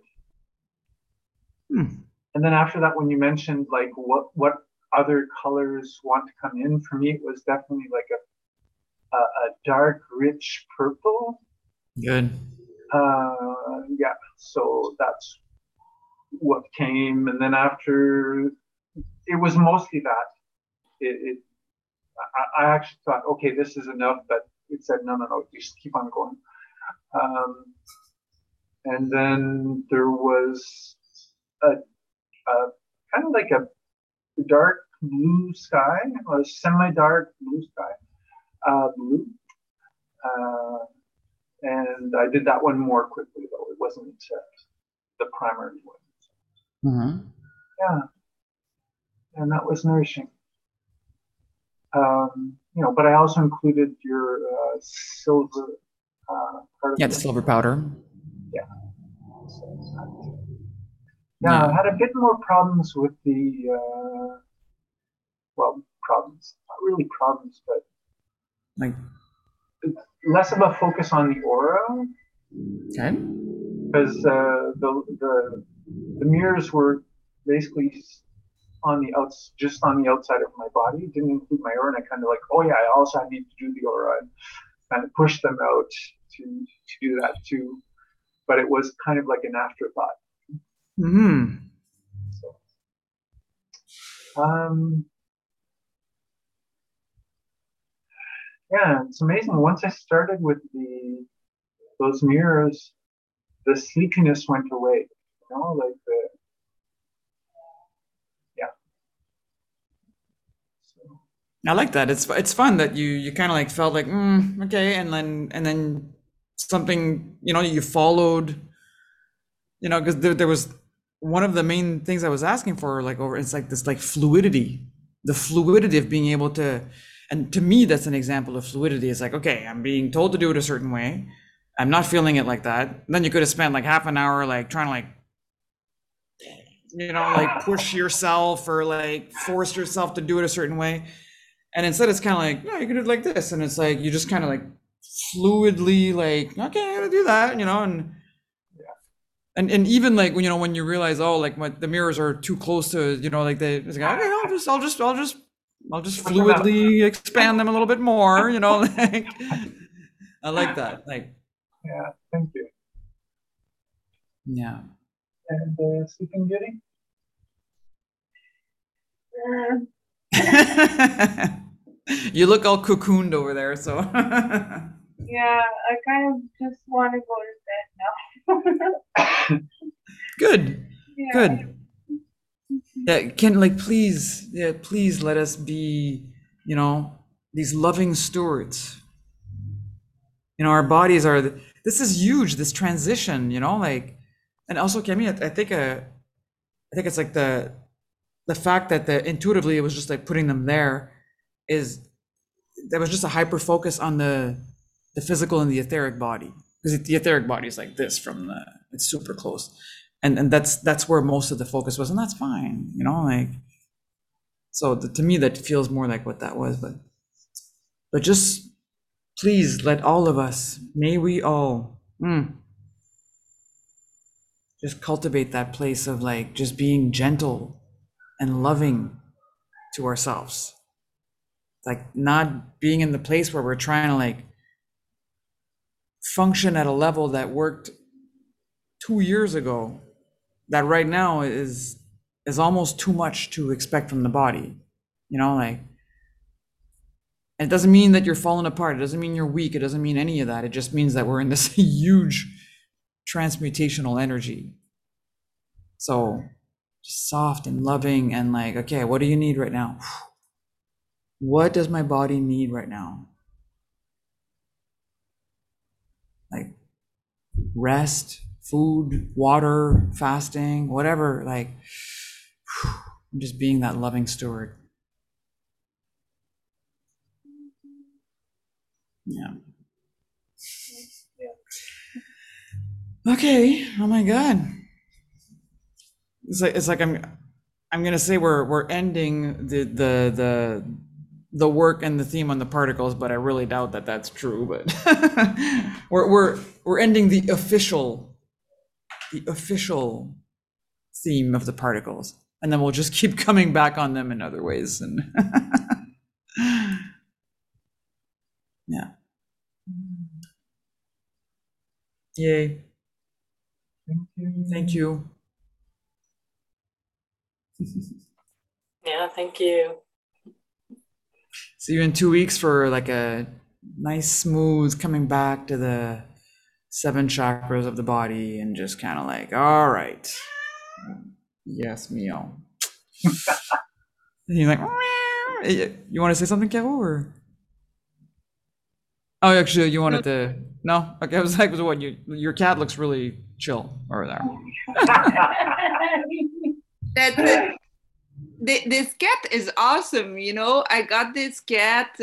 And then after that, when you mentioned like what other colors want to come in, for me, it was definitely like a dark, rich purple. Good. Yeah, so that's what came. And then after, it was mostly that. I actually thought, okay, this is enough, but it said, no, you just keep on going. And then there was a kind of like a dark blue sky, a semi-dark blue sky, blue. And I did that one more quickly, though. It wasn't the primary one. Mm-hmm. Yeah, and that was nourishing. But I also included your silver part of Yeah, the it. silver powder. Yeah. Yeah, I Yeah. had a bit more problems with the problems. Not really problems, but Like, less of a focus on the aura okay. because the mirrors were basically on the outs just on the outside of my body. It didn't include my aura, and I kind of like, oh yeah, I also need to do the aura and kind of push them out to do that too. But it was kind of like an afterthought. Hmm. So, um, yeah, it's amazing. Once I started with those mirrors, the sleepiness went away. Like yeah. So, I like that. It's fun that you kind of like felt like okay, and then something you followed, because there was one of the main things I was asking for like over it's like this like fluidity, the fluidity of being able to, and to me that's an example of fluidity. It's like, okay, I'm being told to do it a certain way, I'm not feeling it like that. Then you could have spent like half an hour like trying to like like push yourself or like force yourself to do it a certain way. And instead it's kind of like, yeah, you can do it like this. And it's like, you just kind of like fluidly like, okay, I'm gonna do that, and even like when you realize, oh, like the mirrors are too close to, like it's like, okay, I'll just fluidly expand them a little bit more, like I like that. Like, yeah, thank you. yeah. And Sleeping Beauty? You look all cocooned over there, so Yeah, I kind of just want to go to bed now. good. Yeah. Good. Yeah, can like please, yeah, please let us be, these loving stewards. Our bodies are. This is huge. This transition, like, and also, Kemi, I think it's like the fact that intuitively it was just like putting them there is there was just a hyper focus on the physical and the etheric body, because the etheric body is like this from it's super close, and that's where most of the focus was, and that's fine, like, so to me that feels more like what that was, but just please let all of us, may we all just cultivate that place of like just being gentle and loving to ourselves, like not being in the place where we're trying to like function at a level that worked 2 years ago, that right now is almost too much to expect from the body, like, and it doesn't mean that you're falling apart, it doesn't mean you're weak, it doesn't mean any of that, it just means that we're in this huge transmutational energy. So just soft and loving and like, okay, what do you need right now? What does my body need right now? Like rest, food, water, fasting, whatever, like just being that loving steward. Yeah. Okay. Oh my God. It's like I'm gonna say we're ending the work and the theme on the particles, but I really doubt that that's true. But we're ending the official theme of the particles, and then we'll just keep coming back on them in other ways. And yeah, yay! Thank you. Thank you. Yeah, thank you. See you in 2 weeks for like a nice smooth coming back to the 7 chakras of the body, and just kind of like, all right, yes, meow. And you're like, you want to say something, Carol, or? Oh, actually, you wanted to? No, okay. I was like, what? Your cat looks really chill over there. That's it. This cat is awesome. You know, I got this cat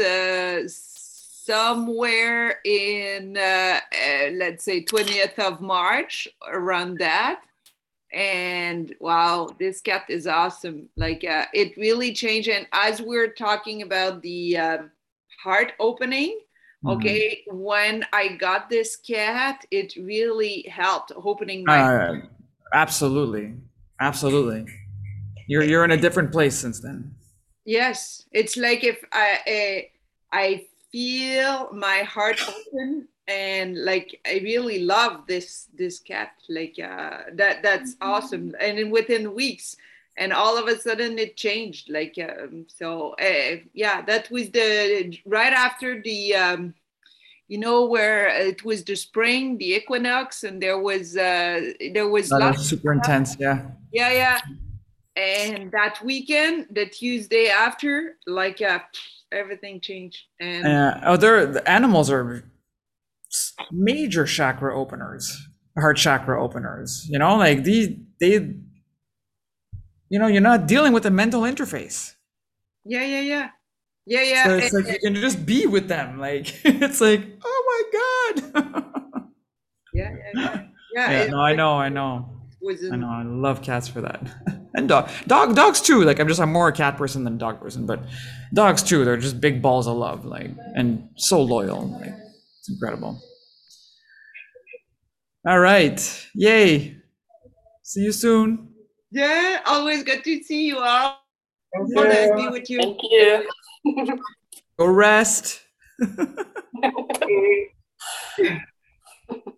somewhere in, let's say, 20th of March, around that. And wow, this cat is awesome. Like, it really changed. And as we're talking about the heart opening, okay, when I got this cat, it really helped opening my. Absolutely, absolutely. You're in a different place since then. Yes, it's like if I feel my heart open, and like I really love this cat. Like, that's awesome. And then within weeks, and all of a sudden it changed. Like, so yeah, that was the right after the you know, where it was the spring, the equinox, and there was That lots. was super intense. Yeah. Yeah, yeah. And that weekend, the Tuesday after, like, everything changed. And The animals are major chakra openers, heart chakra openers. You know, like they, you know, you're not dealing with a mental interface. yeah, yeah, yeah, yeah, yeah. So it's like you can just be with them. Like it's like, oh my god. Yeah, yeah, yeah, yeah. Yeah. No, I know. Was I know. I love cats for that, and dogs too. Like I'm more a cat person than a dog person, but dogs too. They're just big balls of love, like, and so loyal. Like it's incredible. All right, yay! See you soon. yeah, always good to see you all. Thank So nice to you. be with you. Thank you. Go rest. Okay.